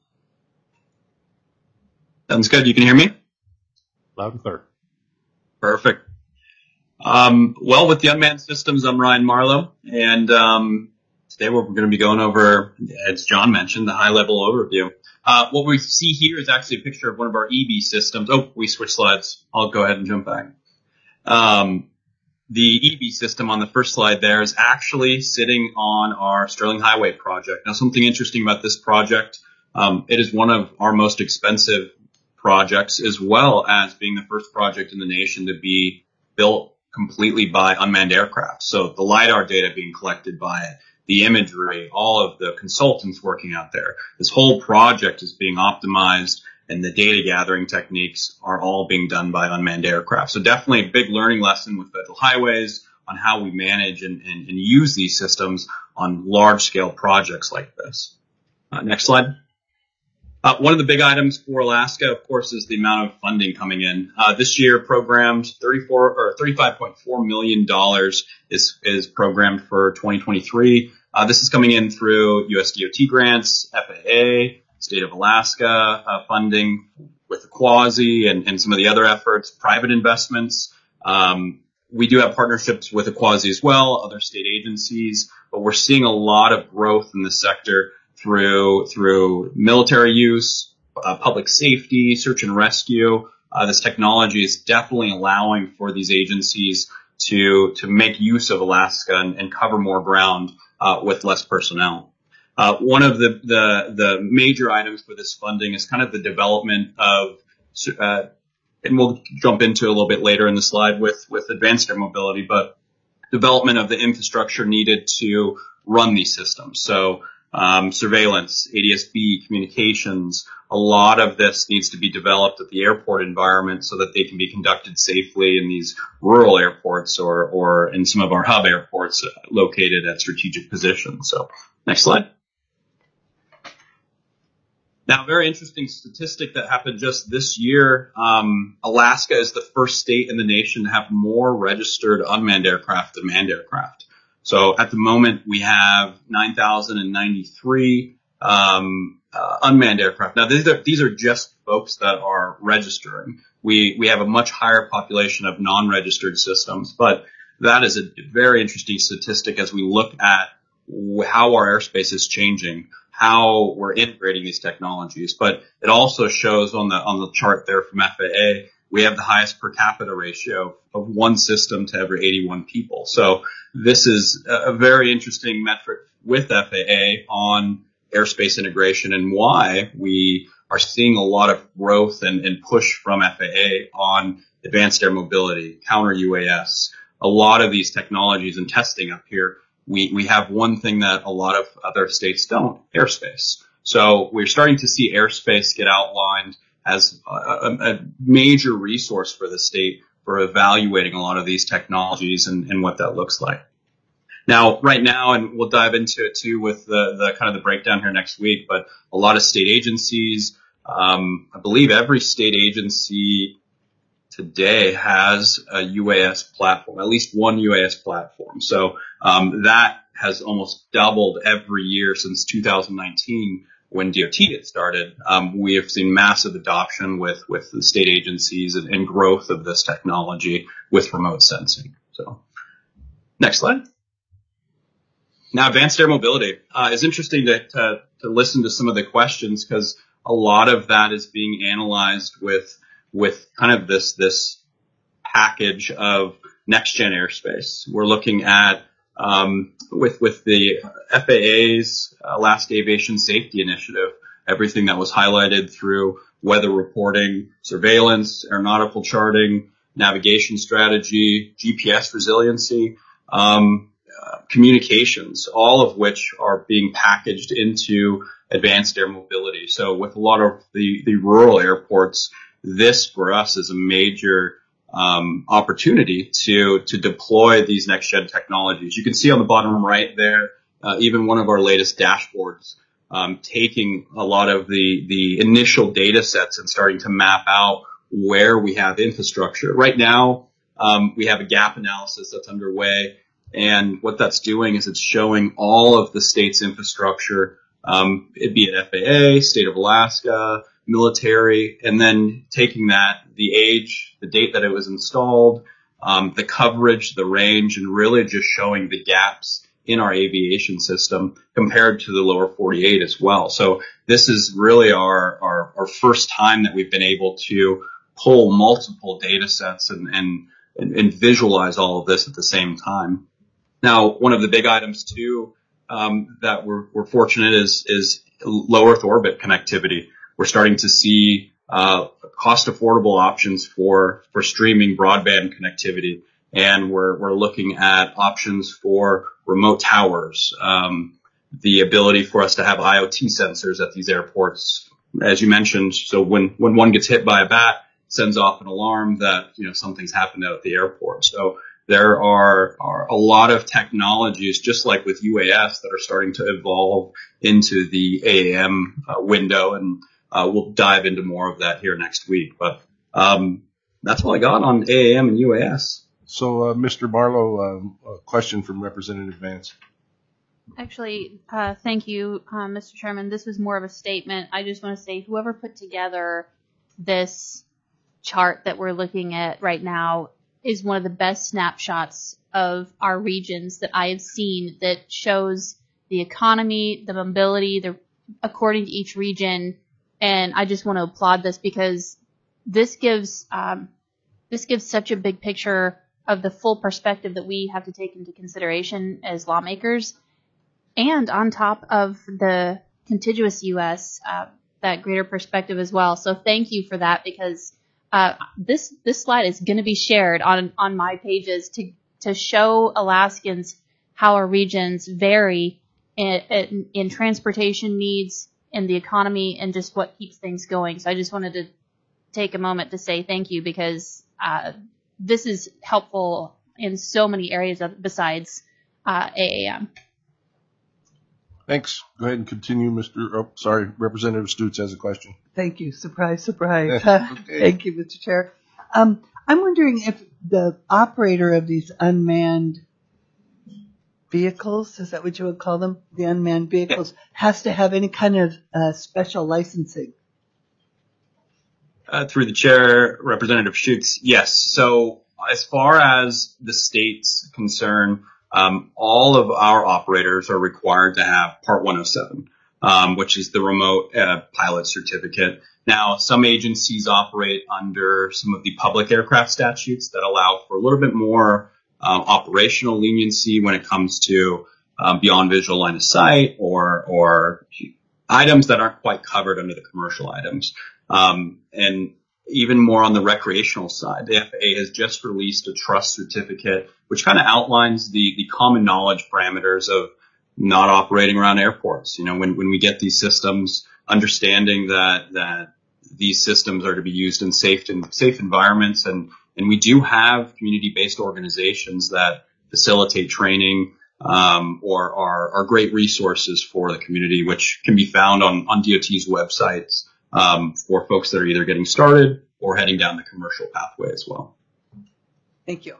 Sounds good. You can hear me? Loud and clear. Perfect. Um, well, with the unmanned systems, I'm Ryan Marlowe, and um, today we're going to be going over, as John mentioned, the high-level overview. Uh, what we see here is actually a picture of one of our E B systems. Oh, we switched slides. I'll go ahead and jump back. Um, The E B system on the first slide there is actually sitting on our Sterling Highway project. Now, something interesting about this project, um, it is one of our most expensive projects, as well as being the first project in the nation to be built completely by unmanned aircraft. So the LiDAR data being collected by it, the imagery, all of the consultants working out there. This whole project is being optimized, and the data gathering techniques are all being done by unmanned aircraft. So definitely a big learning lesson with Federal Highways on how we manage and, and, and use these systems on large-scale projects like this. Uh, next slide. Uh, one of the big items for Alaska, of course, is the amount of funding coming in. Uh, this year, programmed thirty-four or thirty-five point four million dollars is is programmed for twenty twenty-three. Uh, this is coming in through U S D O T grants, F A A, State of Alaska uh, funding with the Quasi and, and some of the other efforts, private investments. Um, we do have partnerships with the Quasi as well, other state agencies, but we're seeing a lot of growth in this sector through through military use, uh, public safety, search and rescue. Uh, this technology is definitely allowing for these agencies to to make use of Alaska and, and cover more ground uh, with less personnel. Uh, one of the, the the major items for this funding is kind of the development of, uh, and we'll jump into a little bit later in the slide with with advanced air mobility, but development of the infrastructure needed to run these systems. So Um, surveillance, A D S B, communications, a lot of this needs to be developed at the airport environment so that they can be conducted safely in these rural airports or, or in some of our hub airports located at strategic positions. So next slide. Now, a very interesting statistic that happened just this year. Um, Alaska is the first state in the nation to have more registered unmanned aircraft than manned aircraft. So at the moment, we have nine thousand ninety-three um, uh, unmanned aircraft. Now, these are, these are just folks that are registering. We we have a much higher population of non-registered systems, but that is a very interesting statistic as we look at how our airspace is changing, how we're integrating these technologies. But it also shows on the on the chart there from F A A, we have the highest per capita ratio of one system to every eighty-one people. So this is a very interesting metric with F A A on airspace integration and why we are seeing a lot of growth and, and push from F A A on advanced air mobility, counter U A S. A lot of these technologies and testing up here, we, we have one thing that a lot of other states don't, airspace. So we're starting to see airspace get outlined as a, a major resource for the state for evaluating a lot of these technologies and, and what that looks like. Now, right now, and we'll dive into it too with the, the kind of the breakdown here next week, but a lot of state agencies, um, I believe every state agency today has a U A S platform, at least one U A S platform. So um, that has almost doubled every year since two thousand nineteen. When D O T had started, um, we have seen massive adoption with, with the state agencies and, and growth of this technology with remote sensing. So next slide. Now, advanced air mobility uh, is interesting to, to, to listen to some of the questions because a lot of that is being analyzed with, with kind of this, this package of next gen airspace. We're looking at Um, with, with the F A A's Alaska Aviation Safety Initiative, everything that was highlighted through weather reporting, surveillance, aeronautical charting, navigation strategy, G P S resiliency, um, uh, communications, all of which are being packaged into advanced air mobility. So with a lot of the, the rural airports, this for us is a major Um, opportunity to to deploy these next gen technologies. You can see on the bottom right there, uh, even one of our latest dashboards, um, taking a lot of the the initial data sets and starting to map out where we have infrastructure. Right now, um, we have a gap analysis that's underway, and what that's doing is it's showing all of the state's infrastructure, um, it be it F A A, State of Alaska, military, and then taking that, the age, the date that it was installed, um, the coverage, the range, and really just showing the gaps in our aviation system compared to the lower forty-eight as well. So this is really our, our, our first time that we've been able to pull multiple data sets and, and, and visualize all of this at the same time. Now, one of the big items too, um, that we're, we're fortunate is, is low Earth orbit connectivity. We're starting to see uh cost affordable options for for streaming broadband connectivity, and we're we're looking at options for remote towers, um the ability for us to have I O T sensors at these airports, as you mentioned. So when when one gets hit by a bat, it sends off an alarm that, you know, something's happened out at the airport. So there are, are a lot of technologies, just like with U A S, that are starting to evolve into the A A M uh, window. And uh, we'll dive into more of that here next week. But um, that's all I got on A A M and U A S. So, uh, Mister Barlow, um, a question from Representative Vance. Actually, uh, thank you, uh, Mister Chairman. This was more of a statement. I just want to say whoever put together this chart that we're looking at right now is one of the best snapshots of our regions that I have seen that shows the economy, the mobility, the according to each region. And I just want to applaud this because this gives um, this gives such a big picture of the full perspective that we have to take into consideration as lawmakers. And on top of the contiguous U S, uh, that greater perspective as well. So thank you for that because uh, this this slide is going to be shared on on my pages to to show Alaskans how our regions vary in, in, in transportation needs, in the economy, and just what keeps things going. So I just wanted to take a moment to say thank you because uh, this is helpful in so many areas of, besides uh, A A M. Thanks. Go ahead and continue, Mister Oh, sorry, Representative Stutes has a question. Thank you. Surprise, surprise. Okay. Thank you, Mister Chair. Um, I'm wondering if the operator of these unmanned vehicles, is that what you would call them? The unmanned vehicles, has to have any kind of uh, special licensing. Uh, through the chair, Representative Schutz, yes. So as far as the state's concerned, um, all of our operators are required to have Part one oh seven, um, which is the remote uh, pilot certificate. Now, some agencies operate under some of the public aircraft statutes that allow for a little bit more um, operational leniency when it comes to um, beyond visual line of sight or or items that aren't quite covered under the commercial items. Um, and even more on the recreational side, the F A A has just released a trust certificate, which kind of outlines the, the common knowledge parameters of not operating around airports. You know, when, when we get these systems, understanding that, that these systems are to be used in safe and safe environments. And, and we do have community-based organizations that facilitate training, um, or are, are great resources for the community, which can be found on, on D O T's websites. Um, for folks that are either getting started or heading down the commercial pathway as well. Thank you.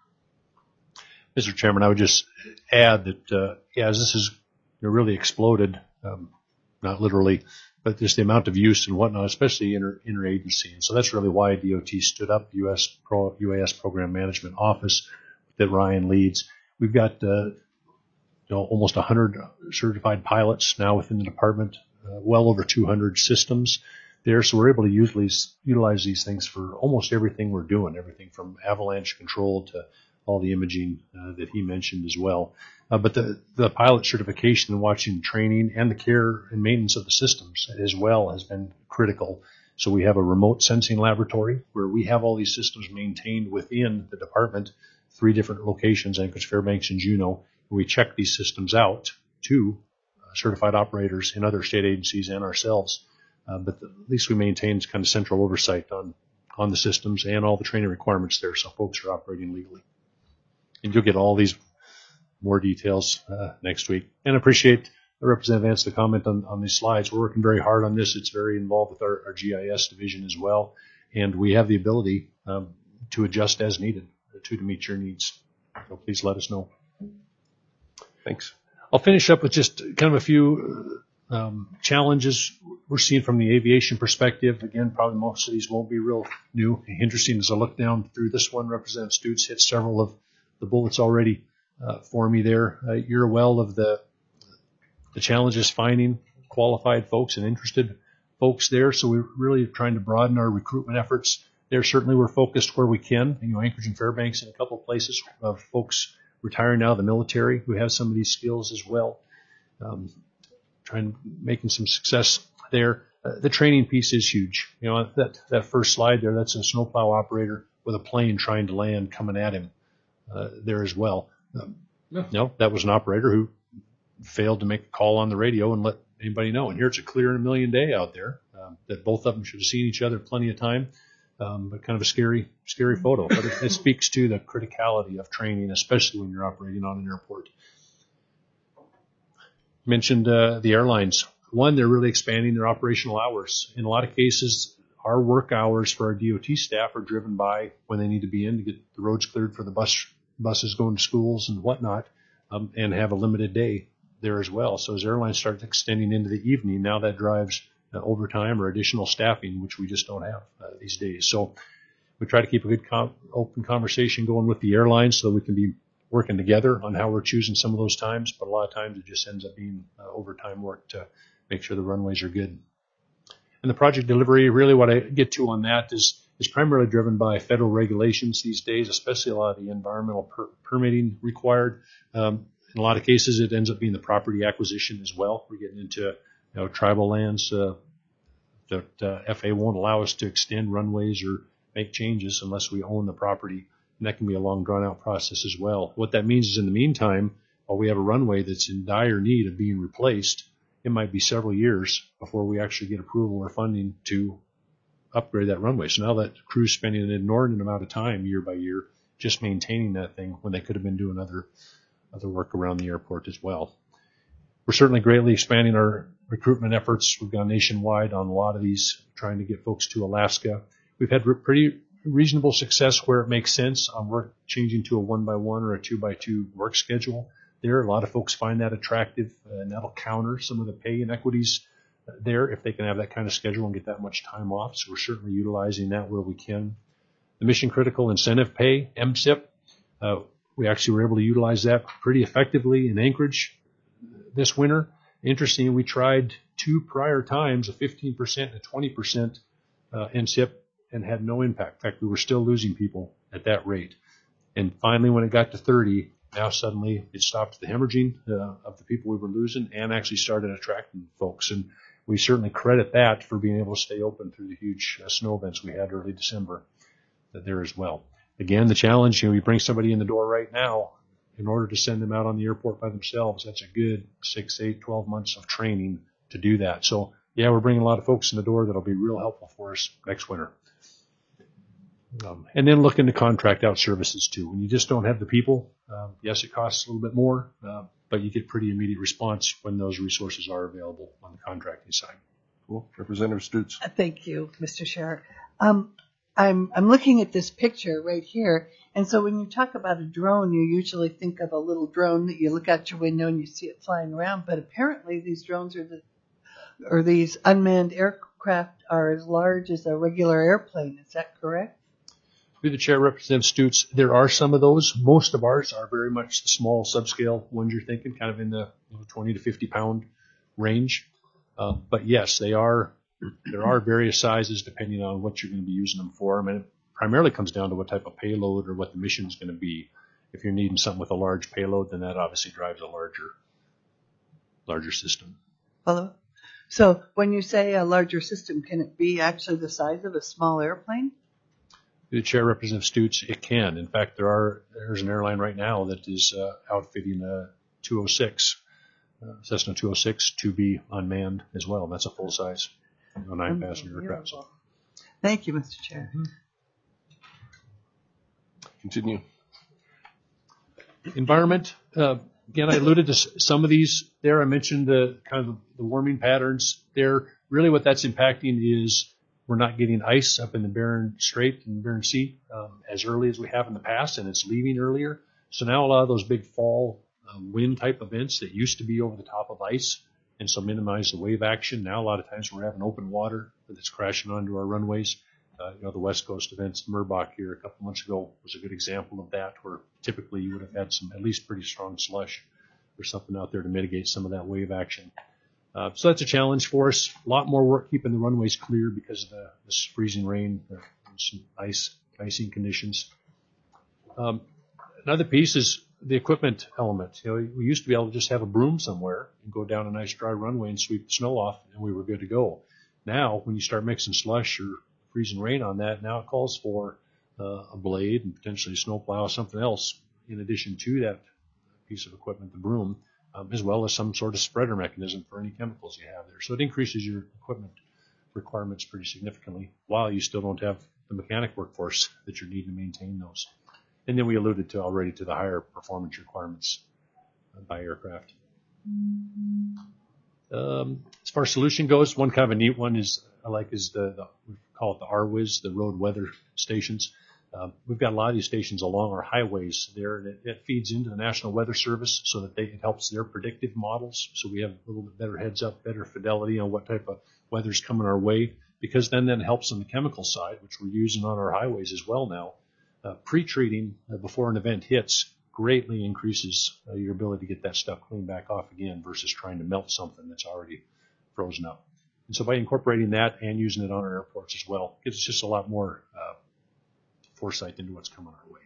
Mister Chairman, I would just add that, uh, yeah, as this has really exploded, um, not literally, but just the amount of use and whatnot, especially inter, interagency. And so that's really why D O T stood up the U S Pro, U A S Program Management Office that Ryan leads. We've got, uh, you know, almost one hundred certified pilots now within the department. Uh, well over two hundred systems there, so we're able to utilize, utilize these things for almost everything we're doing, everything from avalanche control to all the imaging uh, that he mentioned as well. Uh, but the, the pilot certification and watching training and the care and maintenance of the systems as well has been critical. So we have a remote sensing laboratory where we have all these systems maintained within the department, three different locations, Anchorage, Fairbanks, and Juneau. We check these systems out to certified operators in other state agencies and ourselves, uh, but the, at least we maintain kind of central oversight on on the systems and all the training requirements there, so folks are operating legally. And you'll get all these more details uh, next week. And appreciate Representative Vance the comment on, on these slides. We're working very hard on this. It's very involved with our, our G I S division as well, and we have the ability um, to adjust as needed to to meet your needs. So please let us know. Thanks. I'll finish up with just kind of a few um, challenges we're seeing from the aviation perspective. Again, probably most of these won't be real new. Interesting as I look down through this one, Representative Stutes hit several of the bullets already uh, for me there. Uh, you're well of the the challenges finding qualified folks and interested folks there. So we're really trying to broaden our recruitment efforts there. Certainly we're focused where we can. You know, Anchorage and Fairbanks and a couple of places of folks retiring out of the military who have some of these skills as well. Um, trying making some success there. Uh, the training piece is huge. You know, that that first slide there, that's a snowplow operator with a plane trying to land coming at him uh, there as well. Um, no. no, that was an operator who failed to make a call on the radio and let anybody know. And here it's a clear in a million day out there um, that both of them should have seen each other plenty of time. Um, but kind of a scary, scary photo. But it, it speaks to the criticality of training, especially when you're operating on an airport. Mentioned uh, the airlines one, they're really expanding their operational hours. In a lot of cases, our work hours for our D O T staff are driven by when they need to be in to get the roads cleared for the bus buses going to schools and whatnot, um, and have a limited day there as well. So as airlines start extending into the evening, now that drives uh, overtime or additional staffing, which we just don't have uh, these days. So we try to keep a good com- open conversation going with the airlines so that we can be working together on how we're choosing some of those times. But a lot of times it just ends up being uh, overtime work to make sure the runways are good. And the project delivery, really what I get to on that is, is primarily driven by federal regulations these days, especially a lot of the environmental per- permitting required. Um, in a lot of cases, it ends up being the property acquisition as well. We're getting into, you know, tribal lands uh, that uh, F A A won't allow us to extend runways or make changes unless we own the property. And that can be a long, drawn-out process as well. What that means is in the meantime, while we have a runway that's in dire need of being replaced, it might be several years before we actually get approval or funding to upgrade that runway. So now that crew's spending an inordinate amount of time year by year just maintaining that thing when they could have been doing other other work around the airport as well. We're certainly greatly expanding our recruitment efforts. We've gone nationwide on a lot of these, trying to get folks to Alaska. We've had re- pretty reasonable success where it makes sense on work changing to a one by one or a two by two work schedule. There, a lot of folks find that attractive, uh, and that'll counter some of the pay inequities there if they can have that kind of schedule and get that much time off. So we're certainly utilizing that where we can. The mission critical incentive pay, M S I P, uh, we actually were able to utilize that pretty effectively in Anchorage this winter. Interesting, we tried two prior times, a fifteen percent and a twenty percent uh, M S I P, and had no impact. In fact, we were still losing people at that rate. And finally, when it got to thirty, now suddenly it stopped the hemorrhaging uh, of the people we were losing and actually started attracting folks. And we certainly credit that for being able to stay open through the huge uh, snow events we had early December uh, there as well. Again, the challenge, you know, we bring somebody in the door right now in order to send them out on the airport by themselves. That's a good six, eight, twelve months of training to do that. So, yeah, we're bringing a lot of folks in the door that'll be real helpful for us next winter. Um, and then looking to contract out services too. When you just don't have the people, um, yes, it costs a little bit more, uh, but you get pretty immediate response when those resources are available on the contracting side. Cool. Representative Stutes. Thank you, Mister Chair. Um, I'm I'm looking at this picture right here, and so when you talk about a drone, you usually think of a little drone that you look out your window and you see it flying around. But apparently, these drones are the or these unmanned aircraft are as large as a regular airplane. Is that correct? Through the chair, Representative Stutes, there are some of those. Most of ours are very much the small subscale ones you're thinking, kind of in the you know, twenty to fifty pound range. Uh, but yes, they are. There are various sizes depending on what you're going to be using them for. I mean, it primarily comes down to what type of payload or what the mission is going to be. If you're needing something with a large payload, then that obviously drives a larger, larger system. Follow. So when you say a larger system, can it be actually the size of a small airplane? The chair, Representative Stutes, it can. In fact, there are there's an airline right now that is uh, outfitting a two oh six, uh, Cessna two oh six, to be unmanned as well. That's a full size, you know, nine passenger aircraft. So. Thank you, Mister Chair. Mm-hmm. Continue. Environment. Uh, again, I alluded to s- some of these there. I mentioned the kind of the warming patterns there. Really, what that's impacting is we're not getting ice up in the Bering Strait and Bering Sea um, as early as we have in the past, and it's leaving earlier. So now a lot of those big fall uh, wind type events that used to be over the top of ice and so minimize the wave action. Now a lot of times we're having open water that's crashing onto our runways. Uh, you know, the West Coast events, Murbach here a couple months ago was a good example of that, where typically you would have had some at least pretty strong slush or something out there to mitigate some of that wave action. Uh, so that's a challenge for us. A lot more work keeping the runways clear because of the this freezing rain uh, and some ice, icing conditions. Um, another piece is the equipment element. You know, we used to be able to just have a broom somewhere and go down a nice dry runway and sweep the snow off, and we were good to go. Now, when you start mixing slush or freezing rain on that, now it calls for uh, a blade and potentially a snowplow, something else in addition to that piece of equipment, the broom. Um, as well as some sort of spreader mechanism for any chemicals you have there. So it increases your equipment requirements pretty significantly while you still don't have the mechanic workforce that you're needing to maintain those. And then we alluded to already to the higher performance requirements by aircraft. Um, as far as solution goes, one kind of a neat one is I like is the, the we call it the R W I S, the road weather stations. Um, we've got a lot of these stations along our highways there, and it, it feeds into the National Weather Service so that they, it helps their predictive models. So we have a little bit better heads up, better fidelity on what type of weather's coming our way, because then that helps on the chemical side, which we're using on our highways as well now. Uh, pre-treating uh, before an event hits greatly increases uh, your ability to get that stuff cleaned back off again versus trying to melt something that's already frozen up. And so by incorporating that and using it on our airports as well, gives us just a lot more uh, foresight into what's coming our way.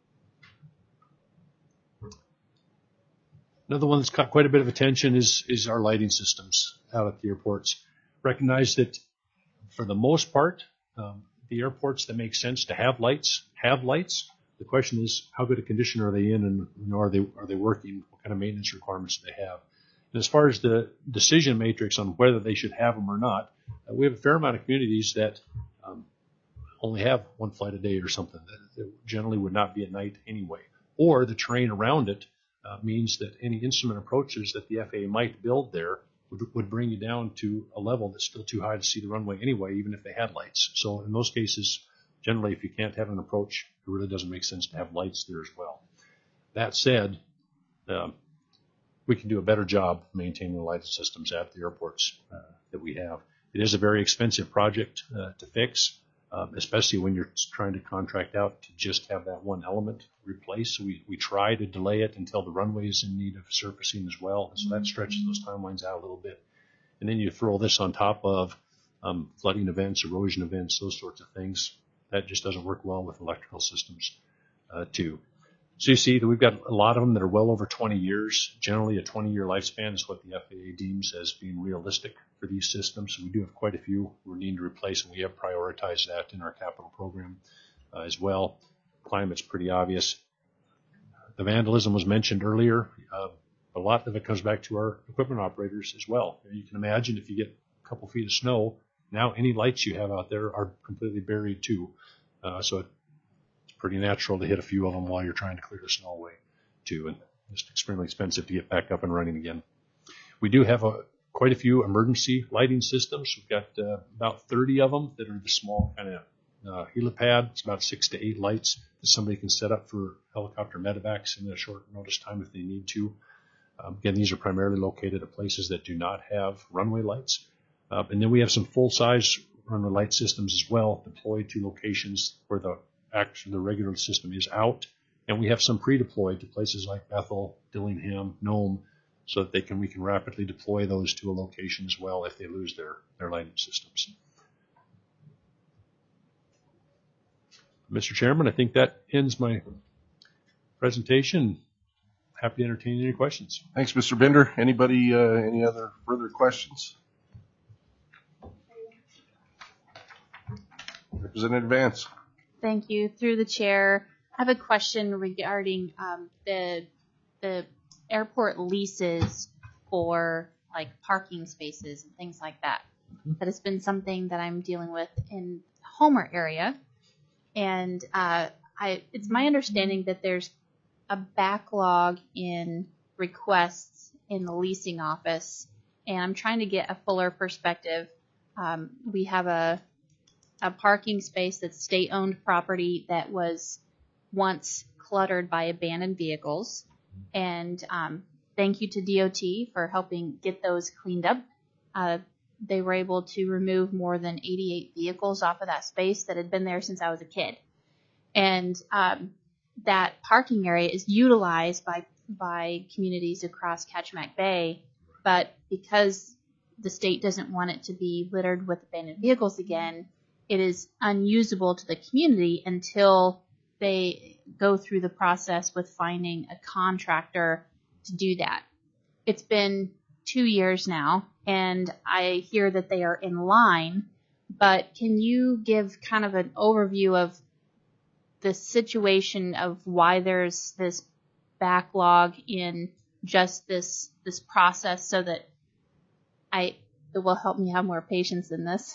Another one that's caught quite a bit of attention is, is our lighting systems out at the airports. Recognize that for the most part, um, the airports that make sense to have lights have lights. The question is, how good a condition are they in, and you know, are they are they working? What kind of maintenance requirements do they have? And as far as the decision matrix on whether they should have them or not, uh, we have a fair amount of communities that um, only have one flight a day or something. That, that generally would not be at night anyway. Or the terrain around it uh, means that any instrument approaches that the F A A might build there would, would bring you down to a level that's still too high to see the runway anyway, even if they had lights. So in those cases, generally, if you can't have an approach, it really doesn't make sense to have lights there as well. That said, um, we can do a better job maintaining the lighting systems at the airports uh, that we have. It is a very expensive project uh, to fix, um, especially when you're trying to contract out to just have that one element replaced. So we, we try to delay it until the runway is in need of surfacing as well. And so that stretches those timelines out a little bit. And then you throw this on top of um, flooding events, erosion events, those sorts of things. That just doesn't work well with electrical systems, uh, too. So you see that we've got a lot of them that are well over twenty years. Generally, a twenty-year lifespan is what the F A A deems as being realistic for these systems. So we do have quite a few we're needing to replace, and we have prioritized that in our capital program uh, as well. Climate's pretty obvious. The vandalism was mentioned earlier. Uh, a lot of it comes back to our equipment operators as well. You can imagine if you get a couple feet of snow, now any lights you have out there are completely buried too. Uh, so it's pretty natural to hit a few of them while you're trying to clear the snow away too. And it's extremely expensive to get back up and running again. We do have a, quite a few emergency lighting systems. We've got uh, about thirty of them that are the small kind of uh, helipad. It's about six to eight lights that somebody can set up for helicopter medevacs in a short notice time if they need to. Um, again, these are primarily located at places that do not have runway lights. Uh, and then we have some full-size runway light systems as well, deployed to locations where the actually the regular system is out. And we have some pre-deployed to places like Bethel, Dillingham, Nome, so that they can we can rapidly deploy those to a location as well if they lose their, their lighting systems. Mister Chairman, I think that ends my presentation. Happy to entertain any questions. Thanks, Mister Bender. Anybody, uh, any other further questions? Representative Vance. Thank you. Through the chair, I have a question regarding um, the the airport leases for like parking spaces and things like that. Mm-hmm. That has been something that I'm dealing with in the Homer area, and uh, I it's my understanding that there's a backlog in requests in the leasing office, and I'm trying to get a fuller perspective. Um, we have a a parking space that's state-owned property that was once cluttered by abandoned vehicles. And um, thank you to D O T for helping get those cleaned up. Uh, they were able to remove more than eighty-eight vehicles off of that space that had been there since I was a kid. And um, that parking area is utilized by, by communities across Kachemak Bay, but because the state doesn't want it to be littered with abandoned vehicles again, it is unusable to the community until they go through the process with finding a contractor to do that. It's been two years now, and I hear that they are in line, but can you give kind of an overview of the situation of why there's this backlog in just this this process so that I it will help me have more patience in this?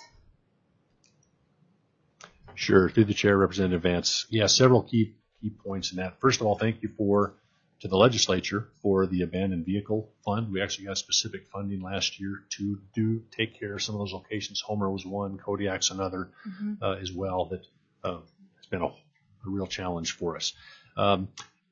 Sure. Through the chair, Representative Vance. Yeah, several key key points in that. First of all, thank you for to the legislature for the abandoned vehicle fund. We actually got specific funding last year to do take care of some of those locations. Homer was one, Kodiak's another mm-hmm. uh, as well. That uh, has been a, a real challenge for us. Um,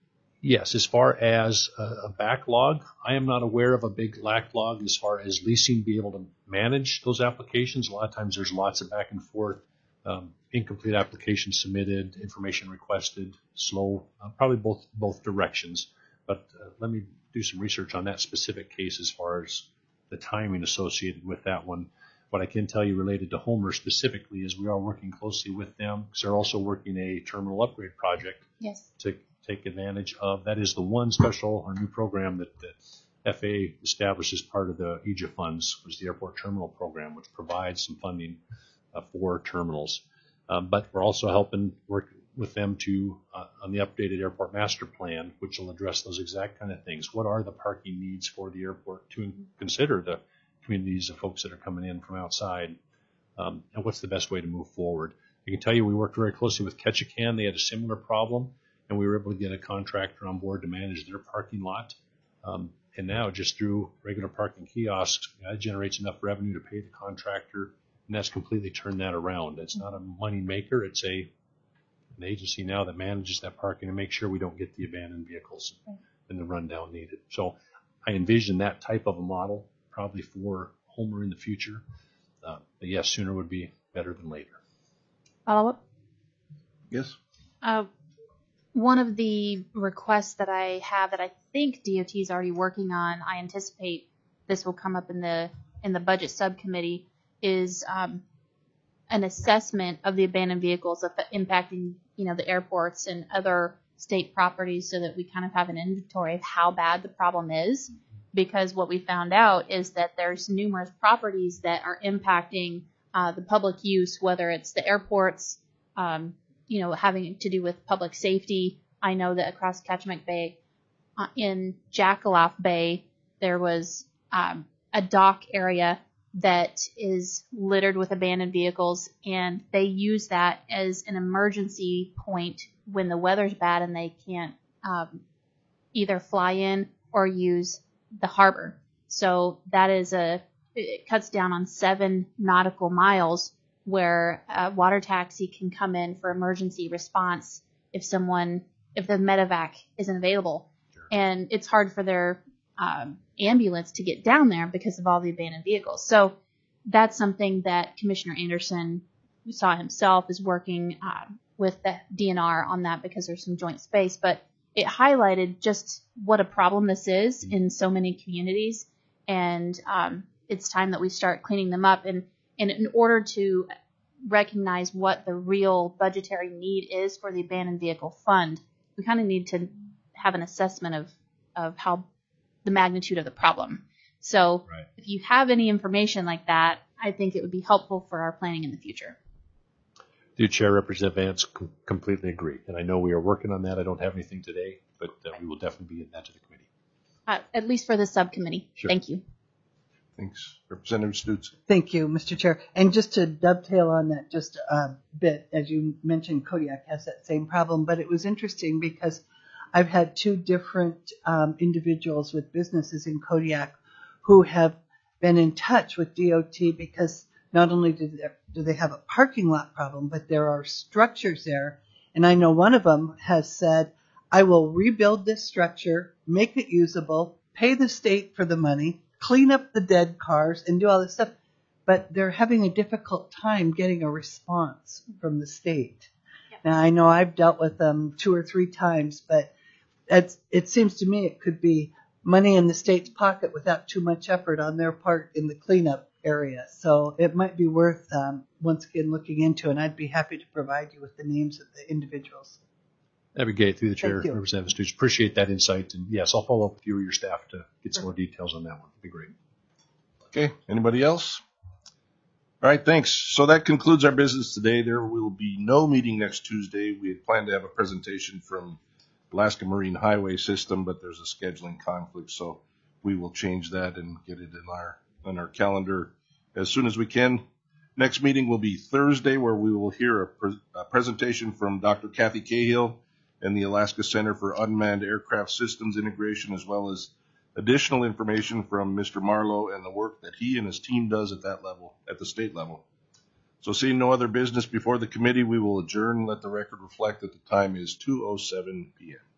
yes, as far as a, a backlog, I am not aware of a big backlog as far as leasing be able to manage those applications. A lot of times there's lots of back and forth. Um, incomplete applications submitted, information requested, slow, uh, probably both both directions. But uh, let me do some research on that specific case as far as the timing associated with that one. What I can tell you related to Homer specifically is we are working closely with them because they're also working a terminal upgrade project yes. to take advantage of. That is the one special or new program that, that F A A established as part of the E J A funds, was the Airport Terminal Program, which provides some funding Uh, for terminals. Um, but we're also helping work with them to uh, on the updated airport master plan, which will address those exact kind of things. What are the parking needs for the airport to consider the communities of folks that are coming in from outside? Um, and what's the best way to move forward? I can tell you we worked very closely with Ketchikan. They had a similar problem, and we were able to get a contractor on board to manage their parking lot. Um, and now just through regular parking kiosks, that generates enough revenue to pay the contractor. And that's completely turned that around. It's not a money maker. It's a an agency now that manages that parking and makes sure we don't get the abandoned vehicles and the rundown needed. So I envision that type of a model probably for Homer in the future. Uh, but yes, sooner would be better than later. Follow up? Yes. Uh, one of the requests that I have that I think D O T is already working on, I anticipate this will come up in the in the budget subcommittee, is um, an assessment of the abandoned vehicles impacting, you know, the airports and other state properties, so that we kind of have an inventory of how bad the problem is. Because what we found out is that there's numerous properties that are impacting uh, the public use, whether it's the airports, um, you know, having to do with public safety. I know that across Kachemak Bay, uh, in Jackaloff Bay, there was um, a dock area that is littered with abandoned vehicles, and they use that as an emergency point when the weather's bad and they can't um, either fly in or use the harbor. So that is a, it cuts down on seven nautical miles where a water taxi can come in for emergency response if someone, if the medevac isn't available. Sure. And it's hard for their um, ambulance to get down there because of all the abandoned vehicles. So that's something that Commissioner Anderson, who saw himself, is working uh, with the D N R on that, because there's some joint space. But it highlighted just what a problem this is in so many communities, and um, it's time that we start cleaning them up. And, and in order to recognize what the real budgetary need is for the abandoned vehicle fund, we kind of need to have an assessment of, of how the magnitude of the problem. So right. If you have any information like that, I think it would be helpful for our planning in the future. Dear Chair, Representative Vance, com- completely agree. And I know we are working on that. I don't have anything today, but uh, we will definitely be in that to the committee. Uh, at least for the subcommittee. Sure. Thank you. Thanks. Representative Stutz. Thank you, Mister Chair. And just to dovetail on that just a bit, as you mentioned, Kodiak has that same problem, but it was interesting because I've had two different um, individuals with businesses in Kodiak who have been in touch with D O T, because not only do they, do they have a parking lot problem, but there are structures there. And I know one of them has said, I will rebuild this structure, make it usable, pay the state for the money, clean up the dead cars, and do all this stuff. But they're having a difficult time getting a response from the state. Yep. Now, I know I've dealt with them two or three times, but it's, it seems to me it could be money in the state's pocket without too much effort on their part in the cleanup area. So it might be worth, um, once again, looking into, and I'd be happy to provide you with the names of the individuals. That'd be great. Through the Chair, Representative Stutz. Appreciate that insight. And yes, I'll follow up with you or your staff to get some more details on that one. It'd be great. Okay. Anybody else? All right. Thanks. So that concludes our business today. There will be no meeting next Tuesday. We had planned to have a presentation from Alaska Marine Highway System, but there's a scheduling conflict, so we will change that and get it in our on our calendar as soon as we can. Next meeting will be Thursday, where we will hear a, pre- a presentation from Doctor Kathy Cahill and the Alaska Center for Unmanned Aircraft Systems Integration, as well as additional information from Mister Marlowe and the work that he and his team does at that level, at the state level. So seeing no other business before the committee, we will adjourn and let the record reflect that the time is two oh seven p.m.